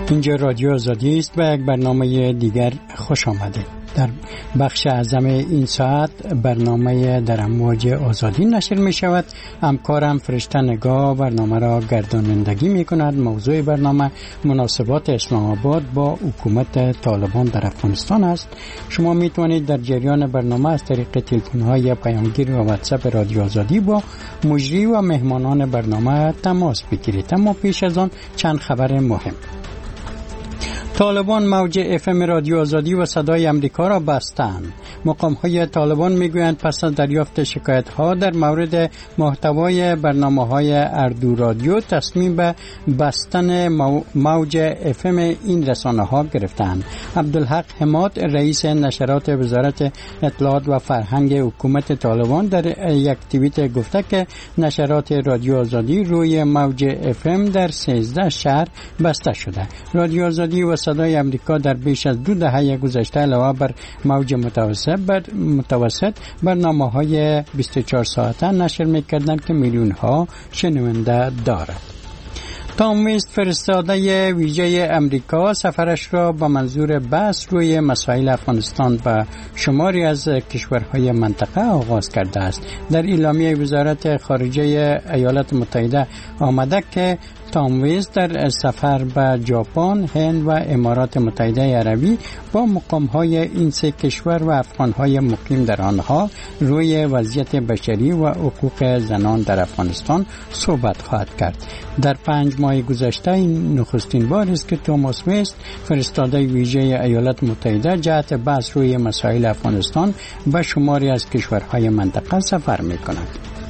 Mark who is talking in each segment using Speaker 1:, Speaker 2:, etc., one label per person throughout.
Speaker 1: اینجا رادیو آزادی است و یک برنامه دیگر خوش آمده. در بخش اعظم این ساعت برنامه در امواج آزادی نشر می شود. همکارم فرشته نگاه برنامه را گردانندگی می کند. موضوع برنامه مناسبات اسلام آباد با حکومت طالبان در افغانستان است. شما می توانید در جریان برنامه از طریق تلفن های پیامگیر و واتساپ رادیو آزادی با مجری و مهمانان برنامه تماس بگیرید. اما پیش از آن چند خبر مهم. طالبان موج FM رادیو آزادی و صدای امریکا را بستند. مقام‌های طالبان میگویند پس از دریافت شکایت‌ها در مورد محتوای برنامه‌های اردو رادیو تصمیم به بستن موج FM این رسانه‌ها گرفتند. عبدالحق حماد رئیس نشرات وزارت اطلاعات و فرهنگ حکومت طالبان در یک توییت گفته که نشرات رادیو آزادی روی موج FM در 13 شهر بسته شده. رادیو آزادی و صدای امریکا در بیش از 2 دهه گذشته علاوه بر موج متوسط برنامه‌های 24 ساعته نشر می‌کردند که میلیون‌ها شنونده دارد. تام ویست فرستاده ویژه امریکا سفرش را با منظور بحث روی مسائل افغانستان و شماری از کشورهای منطقه آغاز کرده است. در اعلامیه وزارت خارجه ایالات متحده آمده که تام ویست در سفر به ژاپن، هند و امارات متحده عربی با مقام‌های این سه کشور و افغان‌های مقیم در آنها روی وضعیت بشری و حقوق زنان در افغانستان صحبت خواهد کرد. در 5 ماه گذشته این نخستین بار است که توماس ویست فرستاده ویژه ایالات متحده جهت بحث روی مسائل افغانستان به شماری از کشورهای منطقه سفر می‌کند.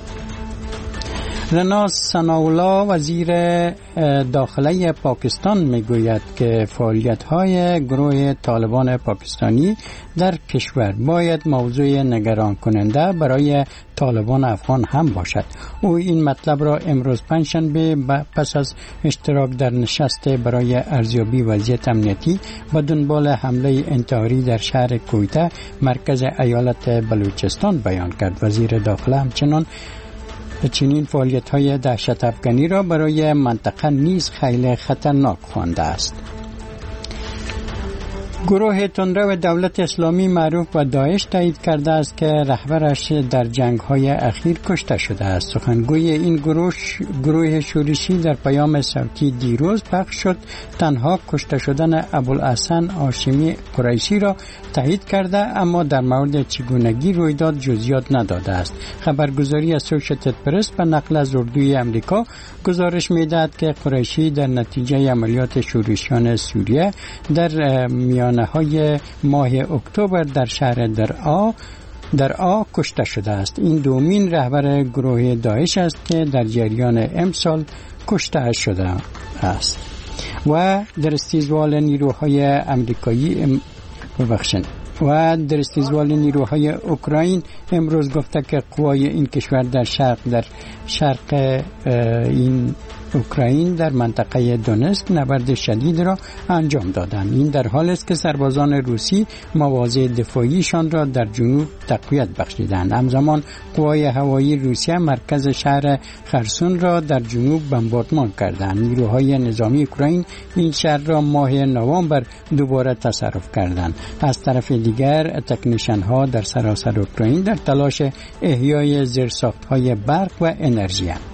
Speaker 1: رنا ثناءالله وزیر داخله پاکستان میگوید که فعالیت‌های گروه طالبان پاکستانی در کشور باید موضوع نگران کننده برای طالبان افغان هم باشد. او این مطلب را امروز پنجشنبه پس از اشتراک در نشست برای ارزیابی وضعیت امنیتی با دنبال حمله انتحاری در شهر کویته مرکز ایالت بلوچستان بیان کرد. وزیر داخله همچنان چنین فعالیت‌های دهشت افغانی را برای منطقه نیز خیلی خطرناک خوانده است. گروه تندرو دولت اسلامی معروف به داعش تایید کرده است که رهبرش در جنگ‌های اخیر کشته شده است. سخنگوی این گروه شورشی در پیام صوتی دیروز پخش شد تنها کشته شدن ابوالحسن هاشمی قریشی را تایید کرده، اما در مورد چگونگی رویداد جزئیات نداده است. خبرگزاری اسوشییتد پرس به نقل از اردوی امریکا گزارش می‌دهد که قریشی در نتیجه عملیات شورشیان سوریه در های ماه اکتبر در شهر درعا کشته شده است. این دومین رهبر گروه داعش است که در جریان امسال کشته شده است. و در استیزوال نیروهای آمریکایی در استیزوال نیروهای اوکراین امروز گفته که قوای این کشور در شرق این اوکراین در منطقه دونتسک نبرد شدید را انجام دادند. این در حالی است که سربازان روسی مواضع دفاعیشان را در جنوب تقویت بخشیدند. همزمان قوای هوایی روسیه مرکز شهر خرسون را در جنوب بمباردمان کردند. نیروهای نظامی اوکراین این شهر را ماه نوامبر دوباره تصرف کردند. از طرف دیگر تکنیشن‌ها در سراسر اوکراین در تلاش احیای زیرساخت‌های برق و انرژی اند.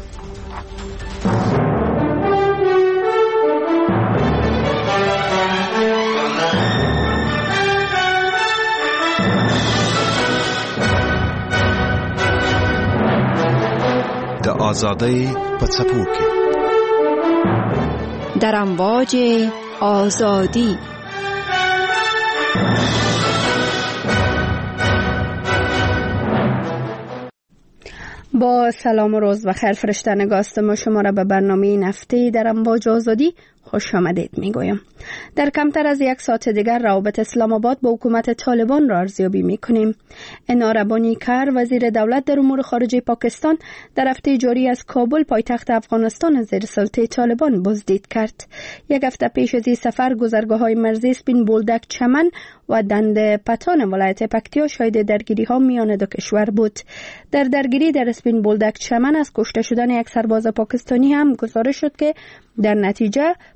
Speaker 2: آزادی پڅپوکي
Speaker 3: در امواج آزادی. با سلام و روز بخیر. فرشته نگاست ما شما را به برنامه این هفته در امواج آزادی خوش آمدید میگویم. در کمتر از 1 ساعت دیگر روابط اسلام آباد با حکومت طالبان را ارزیابی میکنیم. انار بانیکر وزیر دولت در امور خارجه پاکستان در هفته جاری از کابل پایتخت افغانستان زیر سلطه طالبان بازدید کرد. 1 هفته پیش از این سفر گذرگاه‌های مرزی اسپین بولدک چمن و دند پتان ولایت پکتیا شاهد درگیری‌ها میان دو کشور بود. در درگیری در اسپین بولدک چمن از کشته شدن یک سرباز پاکستانی هم گزارش شد که در نتیجه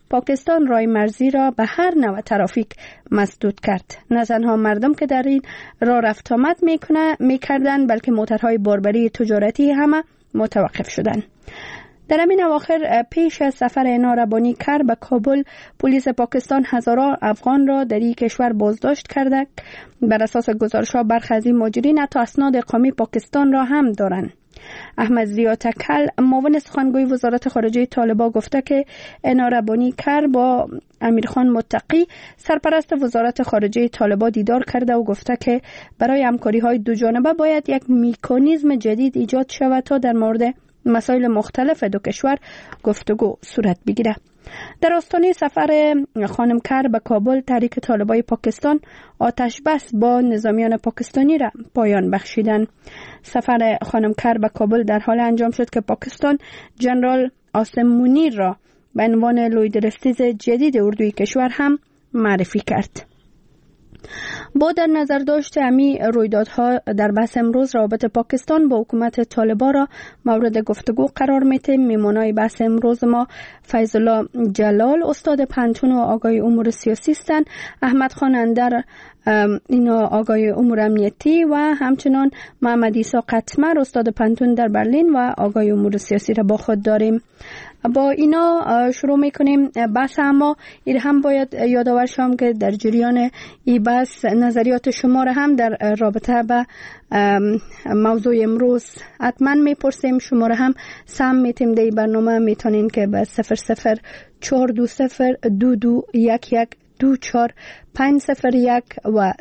Speaker 3: پاکستان راه مرزی را به هر نوع ترافیک مسدود کرد. نه تنها مردم که در این راه رفت آمد میکردند بلکه موترهای باربری تجارتی همه متوقف شدند. در همین اواخر پیش از سفر اینا ربانی کر به کابل، پلیس پاکستان هزاران افغان را در این کشور بازداشت کرده. بر اساس گزارش‌ها برخی از این مهاجرین حتی اسناد اقامه پاکستان را هم دارند. احمد ضیا تکل، معاون سخنگوی وزارت خارجه طالبان، گفته که اینا ربانی کر با امیرخان متقی، سرپرست وزارت خارجه طالبان، دیدار کرده و گفته که برای همکاری‌های دو جانبه باید یک مکانیزم جدید ایجاد شود تا در مورد مسائل مختلف دو کشور گفتگو صورت بگیره. در آستانه سفر خانم کر به کابل، تحریک طالبان پاکستان آتش بس با نظامیان پاکستانی را پایان بخشیدند. سفر خانم کر به کابل در حال انجام شد که پاکستان جنرال عاصم منیر را به عنوان لویدرفتیز جدید اردوی کشور هم معرفی کرد. با در نظر داشت امی رویدادها در بحث امروز، روابط پاکستان با حکومت طالبان را مورد گفتگو قرار میده. میمونای بحث امروز ما فیض الله جلال، استاد پنتون و آگاهی امور سیاسی هستند، احمد خان اندر، اینا آگاهی امور امنیتی، و همچنان محمد عیسی قطمر، استاد پنتون در برلین و آگاهی امور سیاسی را با خود داریم. با اینا شروع میکنیم بحث. اما این هم باید یادآور شم که در جریان این بحث نظریات شما را هم در رابطه به موضوع امروز حتما میپرسیم. شما را هم سم میتیم در این برنامه، میتونین که به 00420221124 و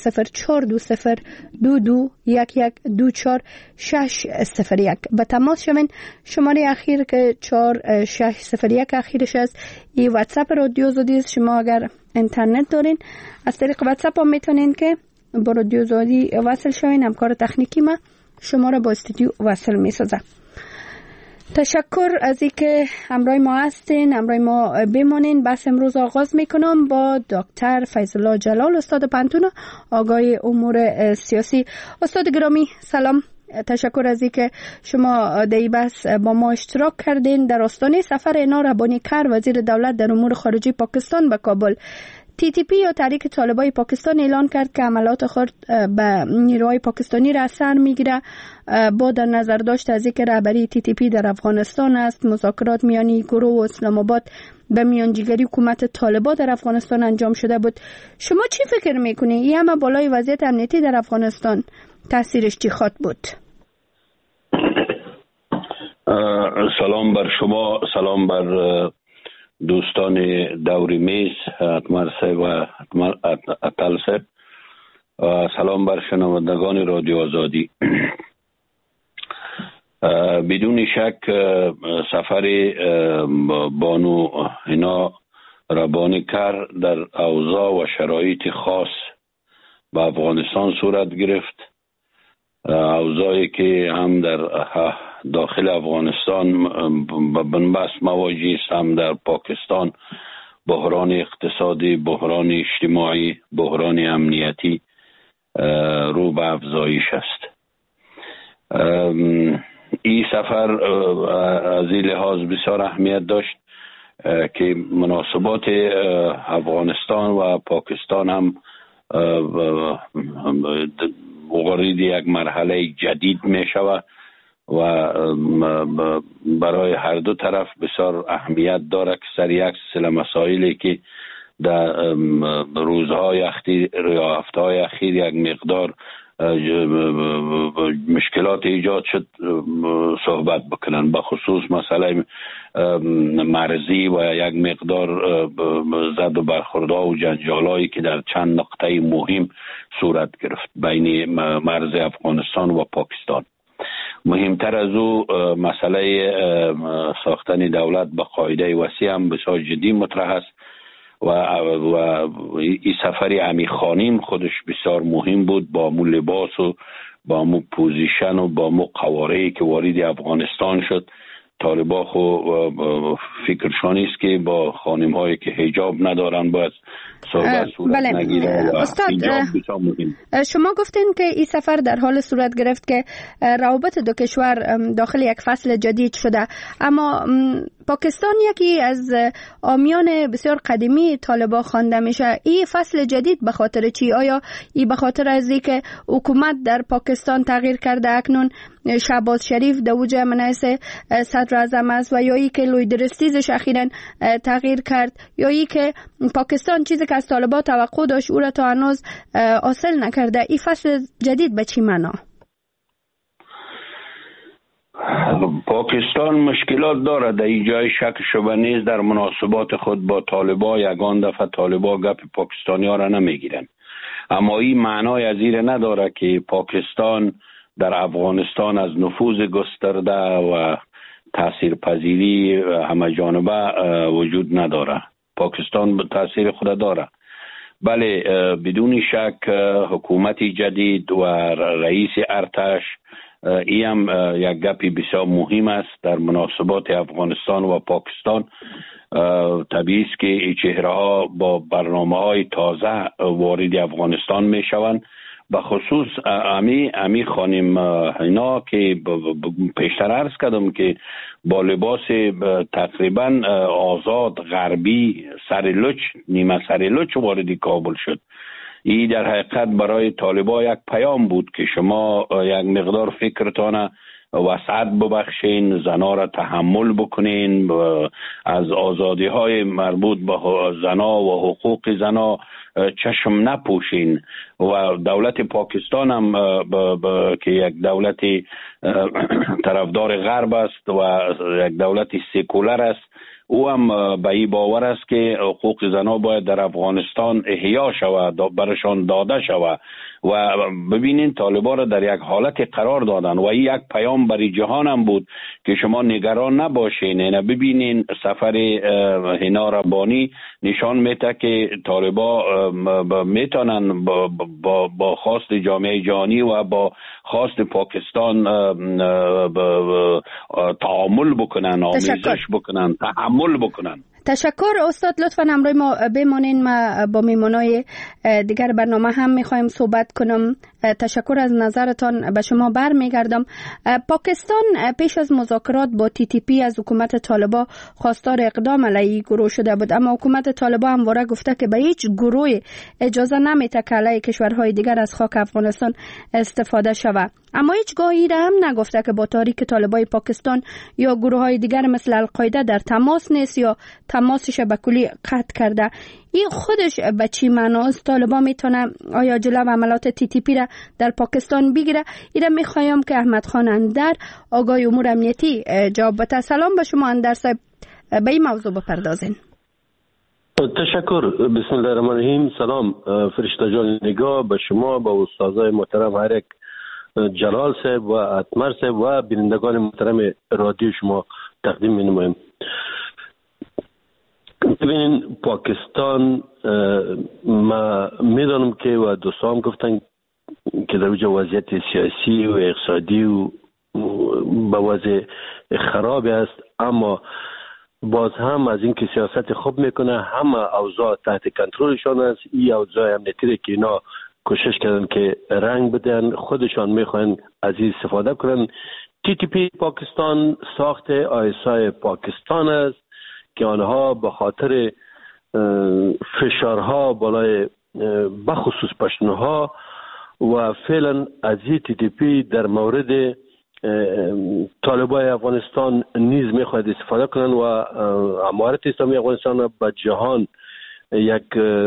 Speaker 3: 00420221124 به تماس شوین. شماره اخیر که 4601 اخیرش است، این واتساپ رادیو زودی است. شما اگر اینترنت دارین از طریق واتساپ هم میتونین که با رادیو زودی وصل شوین. همکار تکنیکی ما شما را با استودیو وصل میسازه. تشکر از اینکه همراه ما هستین، همراه ما بمانین. بس امروز آغاز میکنم با دکتر فیض الله جلال، استاد پنتون و آگاهی امور سیاسی. استاد گرامی سلام، تشکر از اینکه شما در این بحث با ما اشتراک کردین. در آستانه سفر اینا ربانی کر، وزیر دولت در امور خارجه پاکستان به کابل، TTP یا تحریک طالبان پاکستان اعلان کرد که عملات خود به نیروهای پاکستانی را اثر میگیره. با در نظر داشت از اینکه رهبری TTP در افغانستان است، مذاکرات میانی گروه و اسلام آباد به میانجیگری حکومت طالبان در افغانستان انجام شده بود. شما چی فکر میکنید؟ این همه بالای وضعیت امنیتی در افغانستان تاثیرش چی خواهد بود؟
Speaker 4: سلام بر شما، سلام بر دوستان دوری میز، اتمر صاحب و اتل صاحب، سلام بر شنوندگان رادیو آزادی. بدون شک سفر بانو اینا ربانی کر در اوضاع و شرایط خاص به افغانستان صورت گرفت. اوضاعی که هم در داخل افغانستان بنبست مواجه است، هم در پاکستان بحران اقتصادی، بحران اجتماعی، بحران امنیتی رو به افزایش است. این سفر از این لحاظ بسیار اهمیت داشت که مناسبات افغانستان و پاکستان هم وارد یک مرحله جدید می شود و برای هر دو طرف بسیار اهمیت دارد که سر یک سلسله مسائلی که در روزهای اخیر یا هفته‌های اخیر یک مقدار مشکلات ایجاد شد صحبت بکنن، به خصوص مسئله مرزی و یک مقدار زد و برخوردها و جنجالایی که در چند نقطه مهم صورت گرفت بین مرز افغانستان و پاکستان. مهمتر از او مسئله ساختن دولت به قاعده وسیع هم بسیار جدی مطرح است و این سفر امیرخانیم خودش بسیار مهم بود، با مو لباس و با مو پوزیشن و با مو قواره‌ای که وارد افغانستان شد. طالبا خو فکرشانی است که با خانم‌هایی که حجاب ندارن باید صحبت صورت نگیره.
Speaker 3: استاد شما گفتین که این سفر در حال صورت گرفت که روابط دو کشور داخل یک فصل جدید شده، اما پاکستان یکی از آمیان بسیار قدیمی طالبان خوانده میشه. این فصل جدید به خاطر چی؟ آیا این به خاطر از اینکه حکومت در پاکستان تغییر کرده، اکنون شهباز شریف در اوج منصب صدر اعظم است، و یا ای که لوی درستیزش اخیراً تغییر کرد، یا ای که پاکستان چیزی که از طالبان توقع داشت او را تا هنوز حاصل نکرده؟ این فصل جدید به چی معنا؟
Speaker 4: پاکستان مشکلات داره، در این جای شک شبه نیست. در مناسبات خود با طالبان یگان دفعه طالبان گپ پاکستانی ها را نمیگیرن، اما این معنای از این نداره که پاکستان در افغانستان از نفوذ گسترده و تاثیرپذیری همه جانبه وجود نداره. پاکستان تاثیر خود داره، بله، بدون شک حکومت جدید و رئیس ارتش این هم یک گپی بسیار مهم است در مناسبات افغانستان و پاکستان. طبیعی است که این چهره ها با برنامه های تازه وارد افغانستان می شوند. به خصوص امی خانم اینا که پیشتر عرض کردم که با لباس تقریبا آزاد غربی سرلوچ نیمه سرلوچ وارد کابل شد. این در حقیقت برای طالبان یک پیام بود که شما یک مقدار فکرتان وسعت ببخشین، زنا را تحمل بکنین، از آزادی های مربوط به زنا و حقوق زنا چشم نپوشین. و دولت پاکستان هم که یک دولت طرفدار غرب است و یک دولت سکولر است، او هم به این باور است که حقوق زنان باید در افغانستان احیا شود، برشان داده شود. و ببینین طالبان را در یک حالت قرار دادن و این یک پیام برای جهان هم بود که شما نگران نباشین. نه ببینین سفر هینا ربانی نشان میده که طالبان میتونن با خواست جامعه جهانی و با خواست پاکستان تعامل بکنن، آمیزش بکنن، تحمل بکنن.
Speaker 3: تشکر استاد، لطفاً همراه ما بمانین. ما با میمونای دیگر برنامه هم میخوایم صحبت کنم. تشکر از نظرتان. به شما برمیگردم. پاکستان پیش از مذاکرات با TTP از حکومت طالبان خواستار اقدام علیه گروه شده بود، اما حکومت طالبان همواره گفته که به هیچ گروه اجازه نمیده که علیه کشورهای دیگر از خاک افغانستان استفاده شود. اما هیچگاه این هم نگفته که با تحریک طالبان پاکستان یا گروه های دیگر مثل القاعده در تماس نیست یا تماسش به کلی قطع کرده. این خودش به چی معناست؟ طالبان میتونه آیا جلو عملات TTP را در پاکستان بگیره؟ اینا میخوایم که احمد خان اندر آگاه امور امنیتی جواب بده. سلام به شما اندر صاحب، به این موضوع بپردازین.
Speaker 5: تشکر. بسم الله الرحمن الرحیم. سلام فرشته جان نگاه به شما، به استادای محترم هر یک، جلال صاحب و اتمر صاحب و بینندگان محترم رادیو شما تقدیم می‌نمایم. ببینین پاکستان، ما میدانم که و دوستان گفتن که در وجه وضعیت سیاسی و اقتصادی و به وضع خراب است، اما باز هم از این که سیاست خوب میکنه، همه اوضاع تحت کنترلشان است. این اوضاع امنیتی که اینا کوشش کردن که رنگ بدن، خودشان میخوان از این استفاده کنن. TTP پاکستان ساخت ISI پاکستان است که آنها به خاطر فشارها بالای بخصوص پشتونها و فعلا از TTP در مورد طالبان افغانستان نیز میخواهد استفاده کنند و امارت اسلامی افغانستان به جهان یک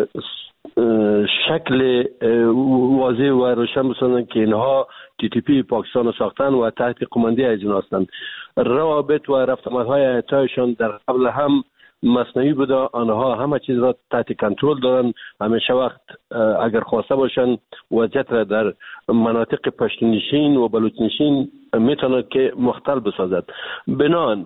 Speaker 5: شکل واضح و روشن بسازند که اینها TTP پاکستان ساختن و تحت قماندی از این هستند. روابط و رفتمانهای ایتایشان در قبل هم مصنوعی بوده، آنها همه چیز را تحت کنترل دارن. همیشه وقت اگر خواسته باشن وضعیت را در مناطق پشتونشین و بلوچنشین میتواند که مختل بسازد. بنان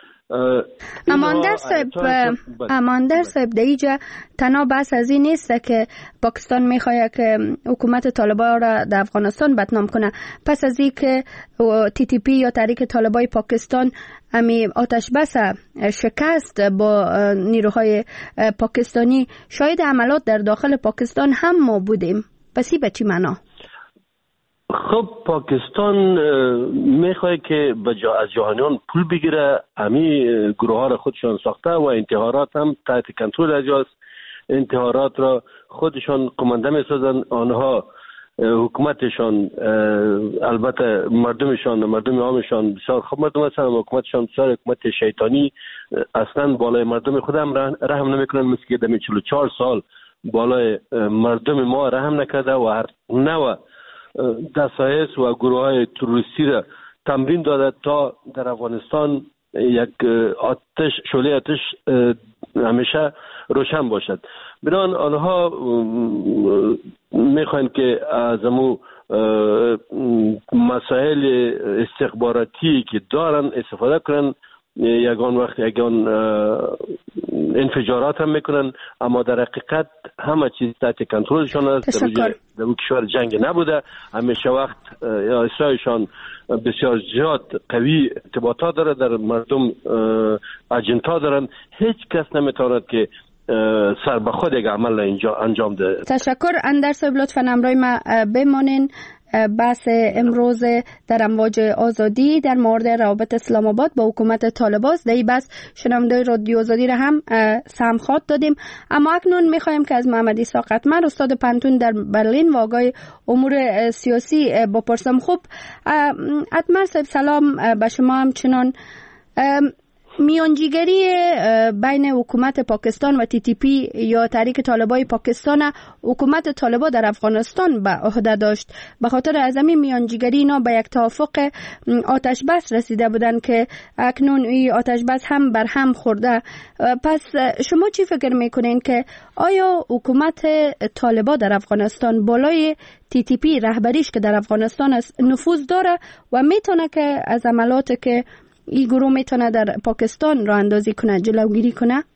Speaker 3: اماندر صاحب در اینجا تنها بحث از این نیست که پاکستان میخواد که حکومت طالبان را در افغانستان بدنام کنه. پس از این که TTP یا تحریک طالبان پاکستان امی آتش بس شکست با نیروهای پاکستانی، شاید عملات در داخل پاکستان هم ما بودیم. پس این به چی معنا؟
Speaker 5: خب پاکستان میخواد که از جهانیان پول بگیره، همین گروه ها را خودشان ساخته و انتحارات هم تحت کنترل اجاست. انتحارات را خودشان قمانده میسازن، آنها حکومتشان البته مردم عامشان بسیار خوب مردم هستند، حکومتشان بسیار حکومت شیطانی، اصلا بالای مردم خود هم رحم نمیکنن، مثل که در 44 سال بالای مردم ما رحم نکرده و هر نوع دسایس و گروه های تروریستی را تمرین داده تا در افغانستان یک شعله آتش همیشه روشن باشد. بران آنها میخواین که از امو مسائل استخباراتی که دارن استفاده کنن، یگان وقت یگان انفجارات هم میکنن، اما در حقیقت همه چیز تحت کنترلشان است. در اون کشور جنگ نبوده، همیشه وقت اسرائیلشان بسیار زیاد قوی ارتباطات داره، در مردم اجنتا دارن، هیچ کس نمیتواند که سر به خود یک عمل اینجا انجام ده.
Speaker 3: تشکر. اندر صاحب لطفاً همراه ما بمانین. بحث امروز در امواج آزادی در مورد روابط اسلام آباد با حکومت طالبان است. در این بحث شنونده رادیو آزادی را هم سمخات دادیم. اما اکنون میخوایم که از محمد عیسی قطمر استاد پانتون در برلین و آقای امور سیاسی بپرسم. خب قطمر صاحب سلام به شما. همچنان میانجیگری بین حکومت پاکستان و TTP یا تحریک طالبای پاکستان حکومت طالبان در افغانستان به عهده داشت. به خاطر از همین میانجیگری اینا به یک توافق آتش بس رسیده بودن که اکنون این آتش بس هم بر هم خورده. پس شما چی فکر میکنین که آیا حکومت طالبان در افغانستان بالای TTP رهبریش که در افغانستان است نفوذ داره و میتونه که از عملات که این گروه میتونه در پاکستان راه اندازی کنه جلوگیری کنه؟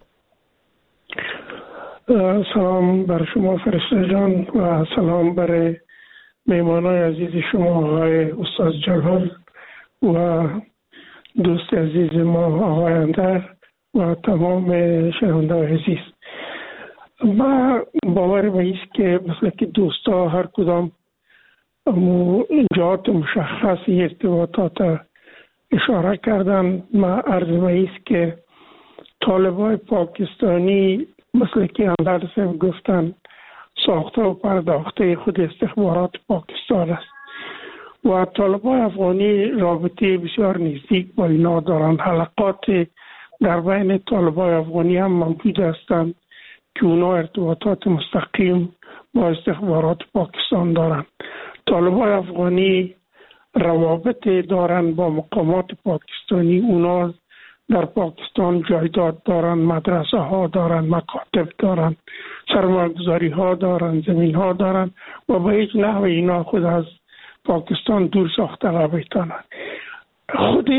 Speaker 6: سلام بر شما فرشته جان و سلام بر میمانای عزیز شما آقای استاد جلال و دوست عزیز ما آقای اندر و تمام شنونده عزیز. ما باور به ایست که مثل که دوستا هر کدام جهات مشخصی ارتباطات اشاره کردن، ما عرض است که طالبای پاکستانی مثل که اندر صاحب گفتن ساخته و پرداخته خود استخبارات پاکستان است و طالبای افغانی رابطه بسیار نزدیک با اینا دارند. حلقات در بین طالبای افغانی هم موجود هستند که اونا ارتباطات مستقیم با استخبارات پاکستان دارند. طالبای افغانی روابط دارن با مقامات پاکستانی، اونا در پاکستان جایداد دارن، مدرسه ها دارن، مکاتب دارن، سرمایه‌گذاری ها دارن، زمین ها دارن و به هیچ نحو اینا خود از پاکستان دور ساخته نمیتونن. خود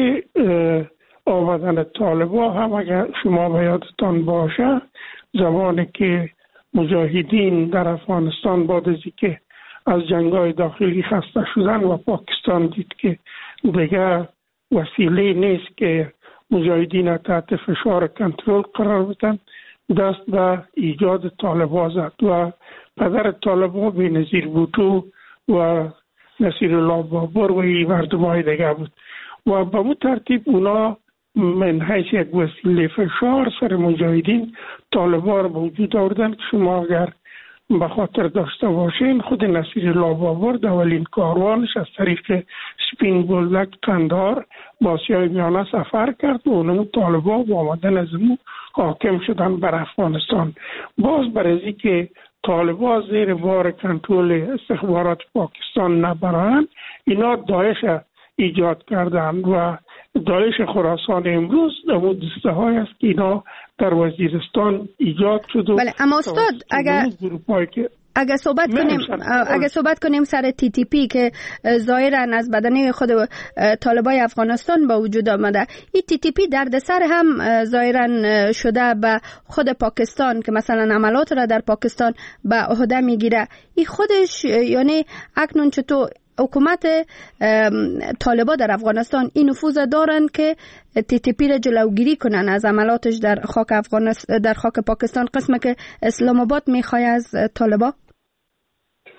Speaker 6: آمدن طالبا هم اگر شما به یادتان باشه زمانی که مجاهدین در افغانستان بعد از اینکه از جنگ‌های داخلی خسته شدن و پاکستان دید که دیگر وسیله نیست که مجاهدین تحت فشار کنترل قرار بدن، دست به ایجاد طالبان زد و پدر طالبان بینظیر بوتو و نصیرالله بابر و این مردمای دیگه بود و به اون ترتیب اونا من حیث یک وسیله فشار سر مجاهدین طالبان رو به وجود آوردن که شما اگر به خاطر داشته باشین خود نصیرالله بابر در اولین کاروانش از طریق سپین بولدک قندهار با آسیای میانه سفر کرد و اونم طالبان با آمدن از اون حاکم شدن بر افغانستان. باز برای که طالبان زیر بار کنترل استخبارات پاکستان نبرند، اینا داعش ایجاد کردن و داعش خراسان امروز در دسته های است که اینا در وزیرستان ایجاد شد.
Speaker 3: بله، اما استاد اگر صحبت کنیم سر TTP که ظاهرا از بدنه خود طالبای افغانستان با وجود آمده، این TTP دردسر هم ظاهرا شده به خود پاکستان که مثلا عملات را در پاکستان به عهده میگیره. این خودش یعنی اکنون چطور حکومت طالبان در افغانستان این نفوذ دارن که TTP را جلوگیری کنن از عملاتش در خاک پاکستان، قسمه که اسلام آباد میخواد از طالبان؟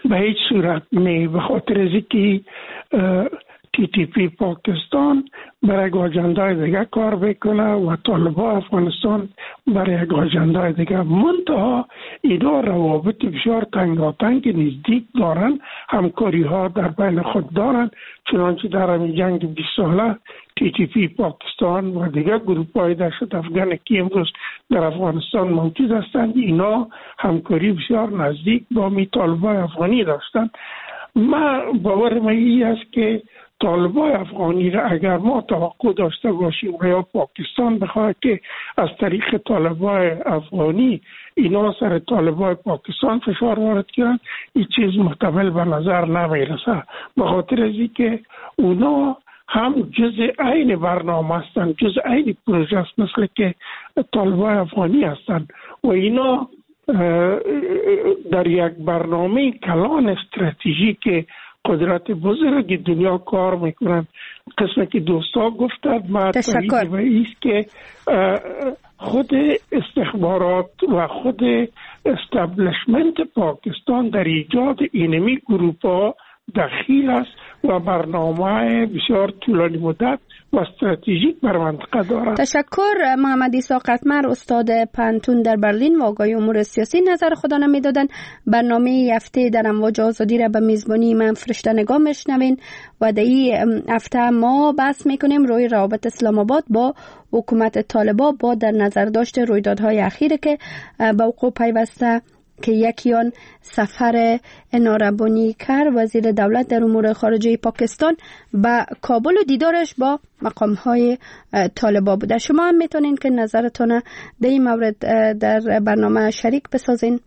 Speaker 6: به هیچ صورت نه، به خاطر از اینکه TTP پاکستان برای یک آجندای دیگه کار بکنه و طالبان افغانستان برای یک آجندای دیگه. منتها اینا روابط بسیار تنگاتنگ نزدیک دارن، همکاری ها در بین خود دارن، چنانچه در همین جنگ 20 ساله TTP پاکستان و دیگه گروپ های دهشت افغان که امروز در افغانستان موجود هستند، اینا همکاری بسیار نزدیک با طالبان افغانی داشتند. ما باور من این است که طالبان افغانی را اگر ما توقع داشته باشیم و یا پاکستان بخواد که از طریق طالبان افغانی اینا سر طالبان پاکستان فشار وارد کنند، این چیز محتمل به نظر نمیرسه، به خاطر از اینکه اونا هم جزء عین برنامه هستند، جزء عین پروژه است مثل که طالبان افغانی هستند و اینا در یک برنامه کلان استراتژیک قدرت بزرگ دنیا کار میکنن. قسمه که دوستا گفتند ما تایید به ایست که خود استخبارات و خود استبلشمنت پاکستان در ایجاد اینمی گروپ ها دخیل است و برنامه بسیار طولانی مدت و استراتژیک بر منطقه دارد.
Speaker 3: تشکر. محمد عیسی قطمر، استاد پانتون در برلین و آقای امور سیاسی، نظر خدا میدادن. برنامه هفته در امواج آزادی را به میزبانی من فرشته نگاه میشنوین و در این هفته ما بحث میکنیم روی روابط اسلام آباد با حکومت طالبان با در نظر داشت رویدادهای اخیره که به وقوع پیوسته که یکی آن سفر ناربانی کر وزیر دولت در امور خارجه پاکستان به کابل و دیدارش با مقام‌های طالبان بوده. شما هم میتونین که نظرتون در این مورد در برنامه شریک بسازین.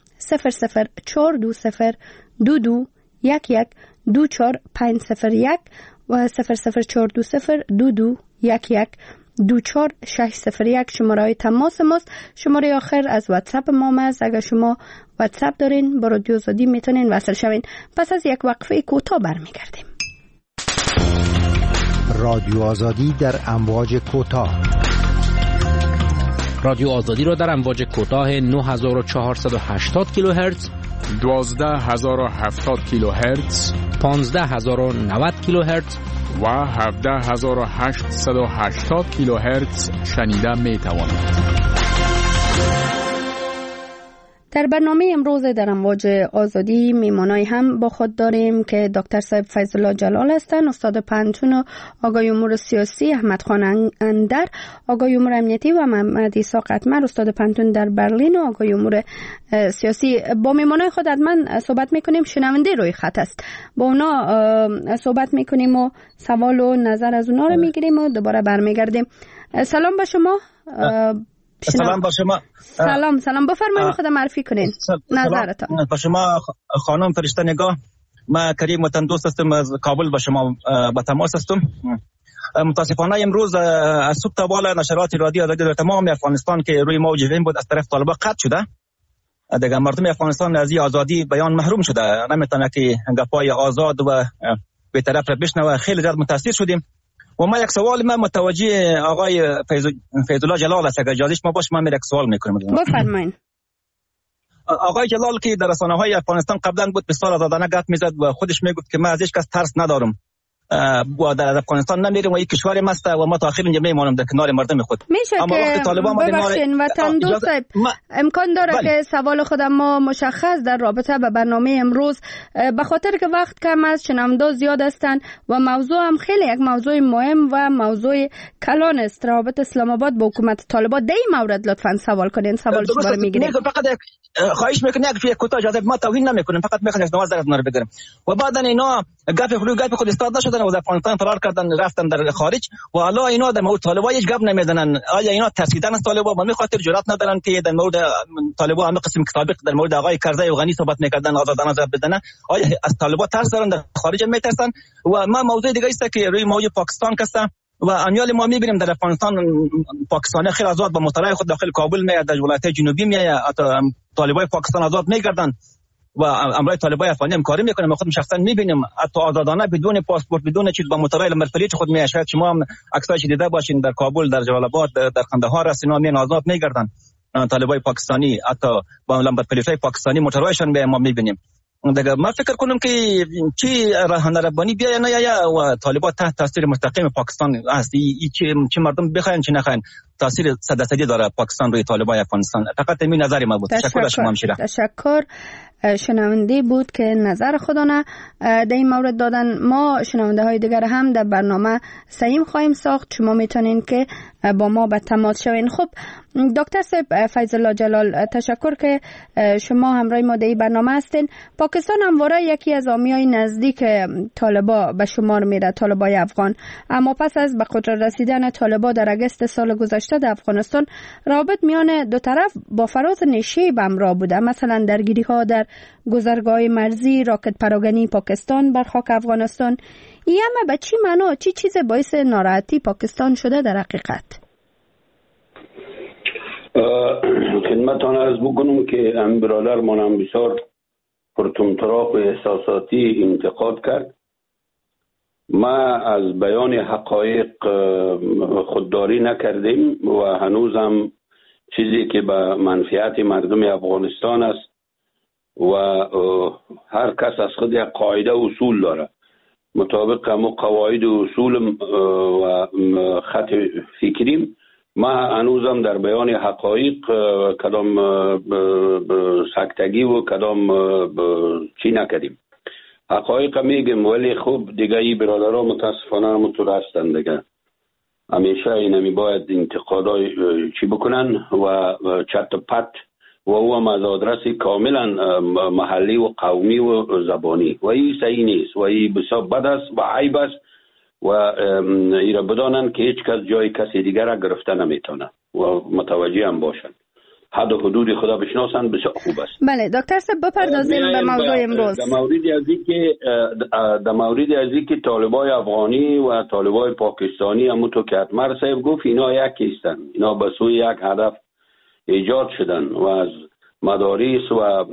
Speaker 3: 0042211240501 و 004202211240601 شماره های تماس ماست. شماره آخر از واتساپ ما است. اگر شما واتساپ دارین با رادیو آزادی میتونین وصل شوین. پس از یک وقفه کوتاه برمیگردیم.
Speaker 7: رادیو آزادی در امواج کوتاه.
Speaker 8: رادیو آزادی را در امواج کوتاه 9480 کیلوهرتز،
Speaker 9: 12070 کیلوهرتز،
Speaker 8: 15090 کیلوهرتز
Speaker 9: و 17880 کیلوهرتز شنیده می توانید.
Speaker 3: در برنامه امروز در امواج آزادی میمانای هم با خود داریم که دکتر صاحب فیض الله جلال هستند، استاد پانتون و آقای امور سیاسی احمد خان اندر، آقای امور امنیتی و محمد عیسی قطمر، استاد پانتون در برلین و آقای امور سیاسی. با میمانای خود حتما صحبت میکنیم. شنونده روی خط است، با اونا صحبت میکنیم و سوال و نظر از اونا رو میگیریم و دوباره برمیگردیم. سلام با شما.
Speaker 10: سلام با شما.
Speaker 3: سلام بفرمایید، خود معرفی کنین نظرتون.
Speaker 10: با شما خانم فرشته نگاه، ما کریم وطن دوست هستم، از کابل با شما با تماس هستم. متاسفانه امروز از صبح تا بالا نشرات رادیو آزادی در تمام افغانستان که روی موج FM بود از طرف طالبان قطع شده. دیگه مردم افغانستان از آزادی بیان محروم شده، نمیتونه که گپای آزاد و به طرف را بشنوه. خیلی زیاد متاثر شدیم و ما یک سوال ما متوجه آقای فیض الله جلال است، اگر اجازه ما باشه من یک سوال میکنم.
Speaker 3: بفرمایید.
Speaker 10: آقای جلال که در رسانه‌های افغانستان قبلا بود بسیار آزادانه گپ میزد و خودش میگفت که ما از هیچ کس ترس ندارم و در افغانستان نمیریم و یک کشور ماست و ما تا آخر اینجا میمونیم در کنار مردم خود.
Speaker 3: میشه که ببخشین وطن دوست امکان داره که سوال خودم ما مشخص در رابطه به برنامه امروز، به خاطر که وقت کم است، شنونده زیاد هستن و موضوع هم خیلی یک موضوع مهم و موضوع کلان است، روابط اسلام آباد با حکومت طالبان. در این مورد لطفاً سوال کنین. سوال شما رو میگیریم.
Speaker 10: فقط خواهش میکنم یک کوتاه اجازه، ما توهین نمیکنیم، فقط میخوام یک نماز رو بگیرم و بعدن اینا گپ خود استاد نشدن و از افغانستان فرار کردن رفتن در خارج و حالا اینا در مورد طالبان هیچ گپ نمیزنن. آیا اینا ترسیدن از طالبان به خاطر جرأت ندارن که در مورد طالبان همه قسم کتابی در مورد آقای کرزی و غنی صحبت میکردن، آزادانه جواب بدن؟ آیا از طالبان ترس دارن، در خارج میترسن؟ و ما موضوع دیگه است که روی موضوع پاکستان هست و امیال ما میبینیم در افغانستان پاکستانی خیلی آزاد با مطالعه خود داخل کابل میاد، در ولایت جنوبی میاد، طالبان پاکستان آزاد میگردن و امرای طالبان افغانی هم کاری میکنه. ما خودم شخصا میبینیم حتی آزادانه بدون پاسپورت بدون چیز با مطالعه مرفلیت خود میاد. شاید شما هم عکساش دیده باشین در کابل، در جلال آباد، در قندهار هستن و میان آزاد میگردن طالبان پاکستانی، حتی با لمبر پلیسای پاکستانی مطالعهشون ما میبینیم. دیگه ما فکر کنم که چی رهنربانی بیا نه یا طالبان تحت تاثیر مستقیم پاکستان است. چی مردم بخواین چی نخواین تاثیر 100% داره پاکستان روی طالبان افغانستان. فقط این نظر ما بود. تشکر از شما همشیره.
Speaker 3: تشکر. شنونده بود که نظر خودانه در این مورد دادن. ما شنونده های دیگر هم در برنامه سعیم خواهیم ساخت. شما میتونین که با ما به تماس شوین. خب دکتر صاحب فیض الله جلال، تشکر که شما همراه ما در این برنامه هستین. پاکستان همواره یکی از حامیای نزدیک طالبان به شمار میره، طالبای افغان. اما پس از به قدرت رسیدن طالبان در اگست سال گذشته در افغانستان، روابط میان دو طرف با فراز نشیب همراه بوده. مثلا درگیری ها در گذرگاه مرزی، راکت پراگنی پاکستان بر خاک افغانستان. این همه به چی معنا، چی چیز باعث ناراحتی پاکستان شده در حقیقت؟
Speaker 4: خدمتان عرض بکنم که هم برادر منم بسیار پرطمطراق و احساساتی انتقاد کرد. ما از بیان حقایق خودداری نکردیم و هنوزم چیزی که به منفعت مردم افغانستان است و هر کس از خود یک قاعده اصول داره، مطابق همو قواعد و اصول و خط فکریم. ما هنوزم در بیان حقایق کدام سکتگی و کدام چی نکردیم. حقایق میگیم، ولی خوب دیگه ای برادرها متاسفانه همونطور هستن دیگه. همیشه اینمی باید انتقادای چی بکنن و چت و پت و او هم از آدرس کاملا محلی و قومی و زبانی و این صحیح نیست و این بسیار بد است و عیب است و ایره بدانن که هیچ کس جای کسی دیگر را گرفته نمیتونه و متوجه هم باشن. حد و حدود خدا بشناسن بسیار خوب است.
Speaker 3: بله دکتر صاحب بپردازیم به موضوع امروز.
Speaker 4: در مورد از اینکه طالبای افغانی و طالبای پاکستانی همونطور که اتمر صاحب گفت اینا یکی هستند. اینا به سوی یک هدف ایجاد شدن و از مدارس و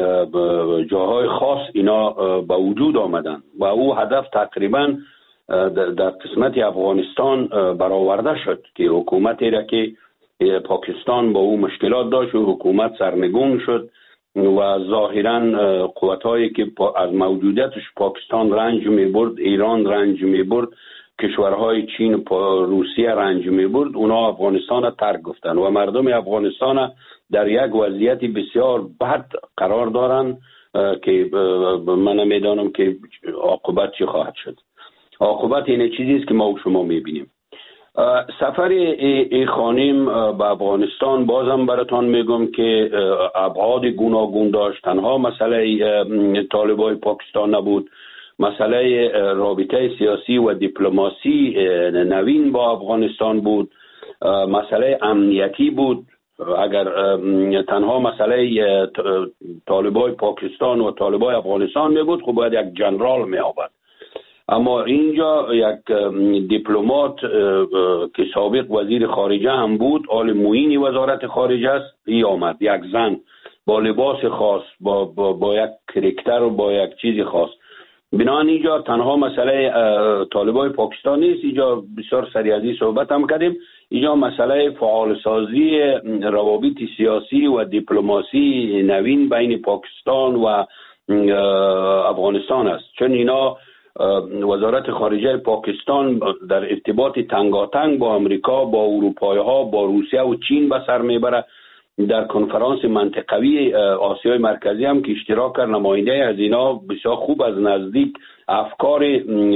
Speaker 4: جاهای خاص اینا به وجود آمدن و او هدف تقریبا در قسمت افغانستان برآورده شد که حکومتی را که پاکستان با او مشکلات داشت و حکومت سرنگون شد و ظاهرا قوتایی که از موجودیتش پاکستان رنج می‌برد، ایران رنج می‌برد، کشورهای چین و روسیه رنج می‌برد، اونا افغانستان را ترک گفتن و مردم افغانستان در یک وضعیت بسیار بد قرار دارن که من نمیدانم که عاقبت چی خواهد شد. عاقبت این چیزی است که ما و شما می‌بینیم. سفر ای خانم به افغانستان بازم براتان میگم که ابعاد گوناگون داشت. تنها مسئله طالبای پاکستان نبود، مسئله رابطه سیاسی و دیپلماسی نوین با افغانستان بود، مسئله امنیتی بود. اگر تنها مسئله طالبای پاکستان و طالبای افغانستان می بود خب باید یک جنرال می آورد. اما اینجا یک دیپلمات که سابق وزیر خارجه هم بود، آل معینی وزارت خارجه است، ای آمد، یک زن با لباس خاص، با یک کرکتر و با یک چیز خاص. بنابراین اینجا تنها مسئله طالبای پاکستان نیست، اینجا بسیار سریعی صحبت هم کردیم. اینجا مسئله فعال سازی روابط سیاسی و دیپلماسی نوین بین پاکستان و افغانستان است، چون اینا وزارت خارجه پاکستان در ارتباط تنگاتنگ با امریکا، با اروپایی ها، با روسیه و چین به سر میبره. در کنفرانس منطقوی آسیای مرکزی هم که اشتراک کرد، نماینده از اینا بسیار خوب از نزدیک افکار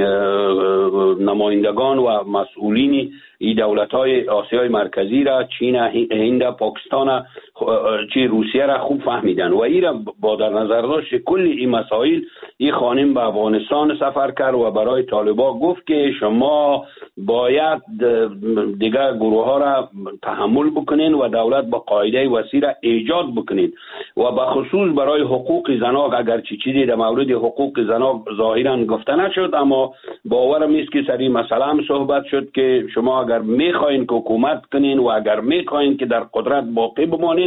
Speaker 4: نمایندگان و مسئولین این دولت‌های آسیای مرکزی را، چین، هند، پاکستان، روسیه را خوب فهمیدن و این را با در نظر داشت کل این مسائل این خانم به افغانستان سفر کرد و برای طالبان گفت که شما باید دیگر گروه ها را تحمل بکنین و دولت با قاعده وسیع را ایجاد بکنین و به خصوص برای حقوق زنان. اگر چیزی در مورد حقوق زنان ظاهرا گفته نشد، اما باورم است که سری مسئله هم صحبت شد که شما اگر میخواین که حکومت کنین و اگر میخواین که در قدرت باقی بمانین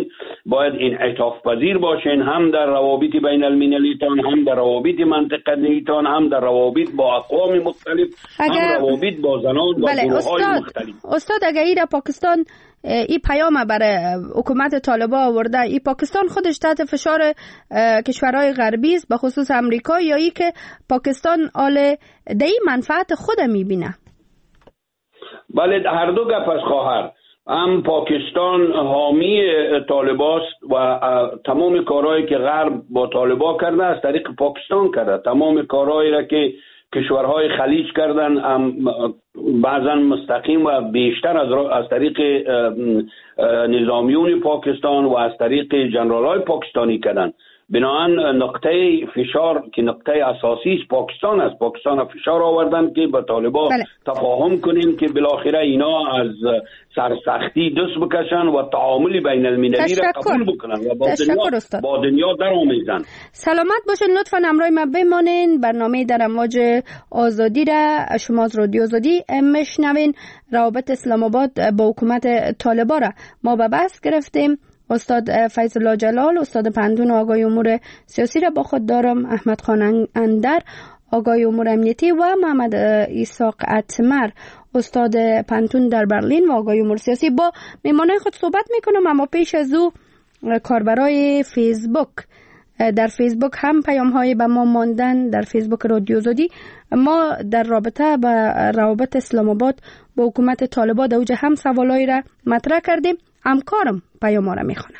Speaker 4: میکنین باید انعطاف پذیر باشین، هم در روابط بین المللیتان، هم در روابط منطقه‌ایتان، هم در روابط با اقوام مختلف، هم روابط با زنان و گروه‌های مختلف.
Speaker 3: استاد اگر ایره پاکستان این پیام برای حکومت طالبان آورده، این پاکستان خودش تحت فشار کشورهای غربی است، به خصوص امریکا، یا ای که پاکستان آل دی منفعت خود میبینه؟
Speaker 4: بله، هر دو گپ است خواهر. هم پاکستان حامی طالباست و تمام کارهایی که غرب با طالبان کرده از طریق پاکستان کرده. تمام کارهایی را که کشورهای خلیج کردن بعضا مستقیم و بیشتر از طریق نظامیون پاکستان و از طریق جنرالای پاکستانی کردن. بنابراین نقطه فشار که نقطه اساسی است پاکستان است. پاکستان فشار آوردن که با طالبان تفاهم کنیم که بالاخره اینا از سرسختی دست بکشن و تعامل بین المللی را قبول بکنن و با دنیا در آمیزن.
Speaker 3: سلامت باشین. لطفا همراه ما بمانین. برنامه در امواج آزادی را شما از رادیو آزادی میشنوین. روابط اسلام آباد با حکومت طالبان را ما به بحث گرفتیم. استاد فیض الله جلال، استاد پنتون آگاهی امور سیاسی را با خود دارم، احمد خان اندر آگاهی امور امنیتی و محمد اسحاق اتمر استاد پنتون در برلین و آگاهی امور سیاسی. با میمانای خود صحبت میکنم، اما پیش از او کاربرای فیسبوک، در فیسبوک هم پیام های به ما ماندن. در فیسبوک رادیو آزادی ما در رابطه با روابط اسلام آباد با حکومت طالبان در اوج هم سوالایی را مطرح کردیم. همکارم پیام ها را میخونم.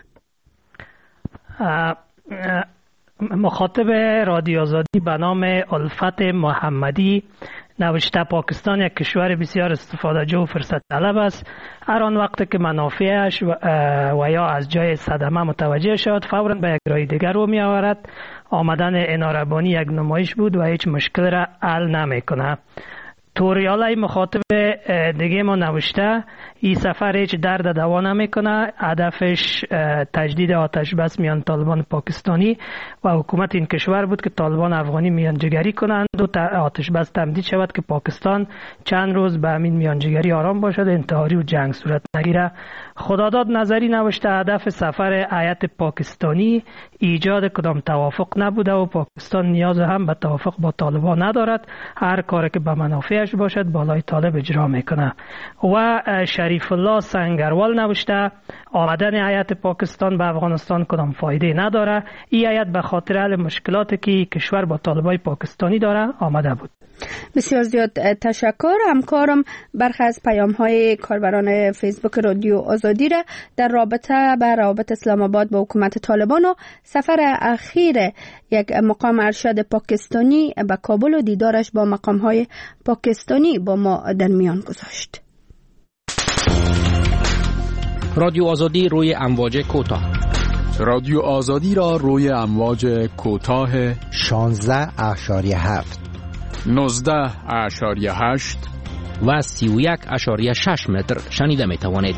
Speaker 11: مخاطب رادیو آزادی به نام الفت محمدی نوشته پاکستان یک کشور بسیار استفاده جو و فرصت طلب است. هر آن وقت که منافعش و یا از جای صدمه متوجه شد فوراً به یک راه دیگر رو می آورد. آمدن اناربانی یک نمایش بود و هیچ مشکل را حل نمی کنه. توریالای مخاطب دیگه ما نوشته این سفر هیچ درد دوا نمیکنه. هدفش تجدید آتش بس میان طالبان پاکستانی و حکومت این کشور بود که طالبان افغانی میانجیگری کنند و آتش بس تمدید شود که پاکستان چند روز به همین میانجیگری آرام باشد، انتحاری و جنگ صورت نگیره. خداداد نظری نوشته هدف سفر هیئت پاکستانی ایجاد کدام توافق نبوده و پاکستان نیاز هم به توافق با طالبان ندارد. هر کاری که به منافعش باشد بالای طالب اجرا میکنه. و شریف الله سنگروال نوشته آمدن هیئت پاکستان به افغانستان کدام فایده نداره. این هیئت به خاطر حل مشکلاتی که کشور با طالبای پاکستانی داره آمده بود.
Speaker 3: بسیار زیاد تشکر. همکارم برخی از پیام های کاربران فیسبوک رادیو آزادی را در رابطه با روابط اسلام آباد با حکومت طالبان و سفر اخیر یک مقام ارشد پاکستانی به کابل و دیدارش با مقام های پاکستانی با ما در میان گذاشت.
Speaker 8: رادیو آزادی روی امواج کوتاه.
Speaker 9: رادیو آزادی را روی امواج کوتاه
Speaker 7: 16.7
Speaker 9: 19.8
Speaker 8: و 31.6 متر شنیده می توانید.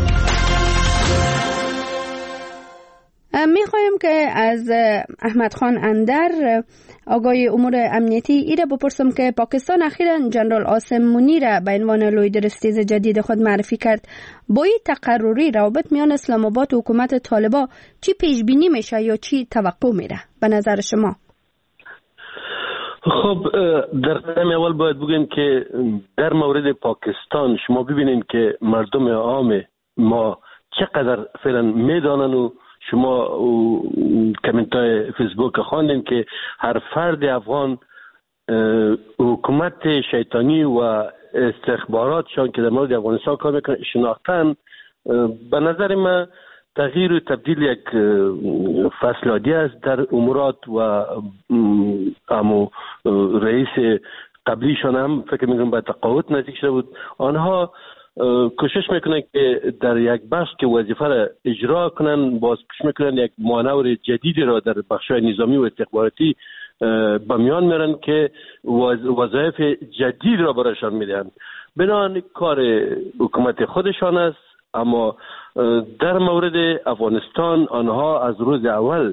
Speaker 3: میخوایم که از احمد خان اندر آگاهی امور امنیتی ایره بپرسم که پاکستان اخیراً جنرال عاصم منیر به عنوان لیدرستیز جدید خود معرفی کرد. با این تقرری روابط میان اسلام آباد و حکومت طالبان چی پیش بینی میشه یا چی توقع میره به نظر شما؟
Speaker 5: خب در قدم اول باید بگیم که در مورد پاکستان شما ببینید که مردم عام ما چقدر فعلا میدانن و شما کامنت های فیسبوک خواندین که هر فرد افغان حکومت شیطانی و استخباراتشان که در مورد افغانستان کار میکنن شناختن. به نظر من تغییر و تبدیل یک فصل عادی است در امورات و امو رئیس قبلیشان هم فکر میکنم به تقاعد نزدیک شده بود. آنها کوشش میکنن که در یک بخش که وظیفه را اجرا کنن باز کوشش میکنن یک مانور جدیدی را در بخش‌های نظامی و استخباراتی به میان میارن که وظایف جدید را برایشان میدن. بنابراین کار حکومت خودشان است، اما در مورد افغانستان آنها از روز اول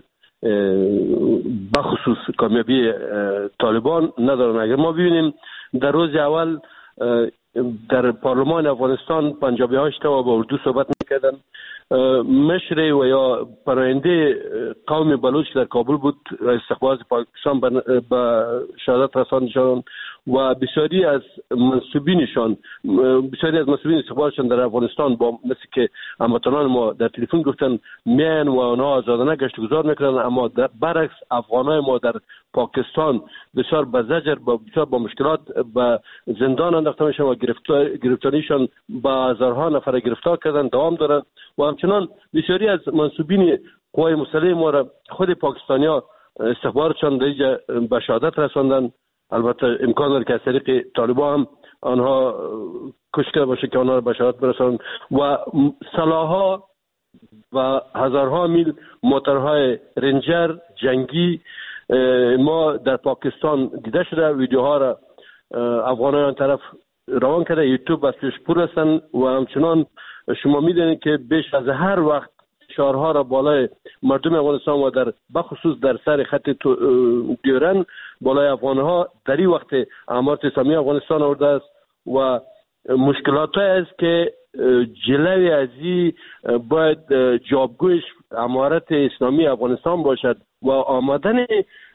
Speaker 5: بخصوص کامیابی طالبان ندارن. اگر ما ببینیم در روز اول در پارلمان افغانستان پنجابی هاش تا با اردو صحبت میکردن، مشر و یا پراینده قوم بلوچ در کابل بود. استخبارات پاکستان به شهادت رساندشان و بسیاری از منصوبین استخباراتشان در افغانستان با مثل که هموطنان ما در تلفن گفتن میان و آنها آزادانه گشت گذار میکنن، اما برعکس افغانای ما در پاکستان بسیار به زجر بسیار با مشکلات به زندان انداخته میشن و گرفتاریشان با هزارها نفر گرفتار کردن دوام دارن و همچنان بسیاری از منصوبین قوای مسلح ما را خود پاکستانیا استخباراتشان در به شهادت رساندن. البته امکان داره که از طریق طالبان هم آنها کشته باشه که آنها را به شهادت برسانند و سلاح‌ها و هزارها میل موتورهای رنجر جنگی ما در پاکستان دیده شده. ویدیوها را افغانان طرف روان کرده، یوتیوب ازش پر هستن و همچنان شما میدونید که بیش از هر وقت فشارها را بالای مردم افغانستان و در بخصوص در سر خط دیورن بالای افغانها در این وقت امارت اسلامی افغانستان آورده است و مشکلات است که جلوی ازی باید جوابگویش امارت اسلامی افغانستان باشد و آمدن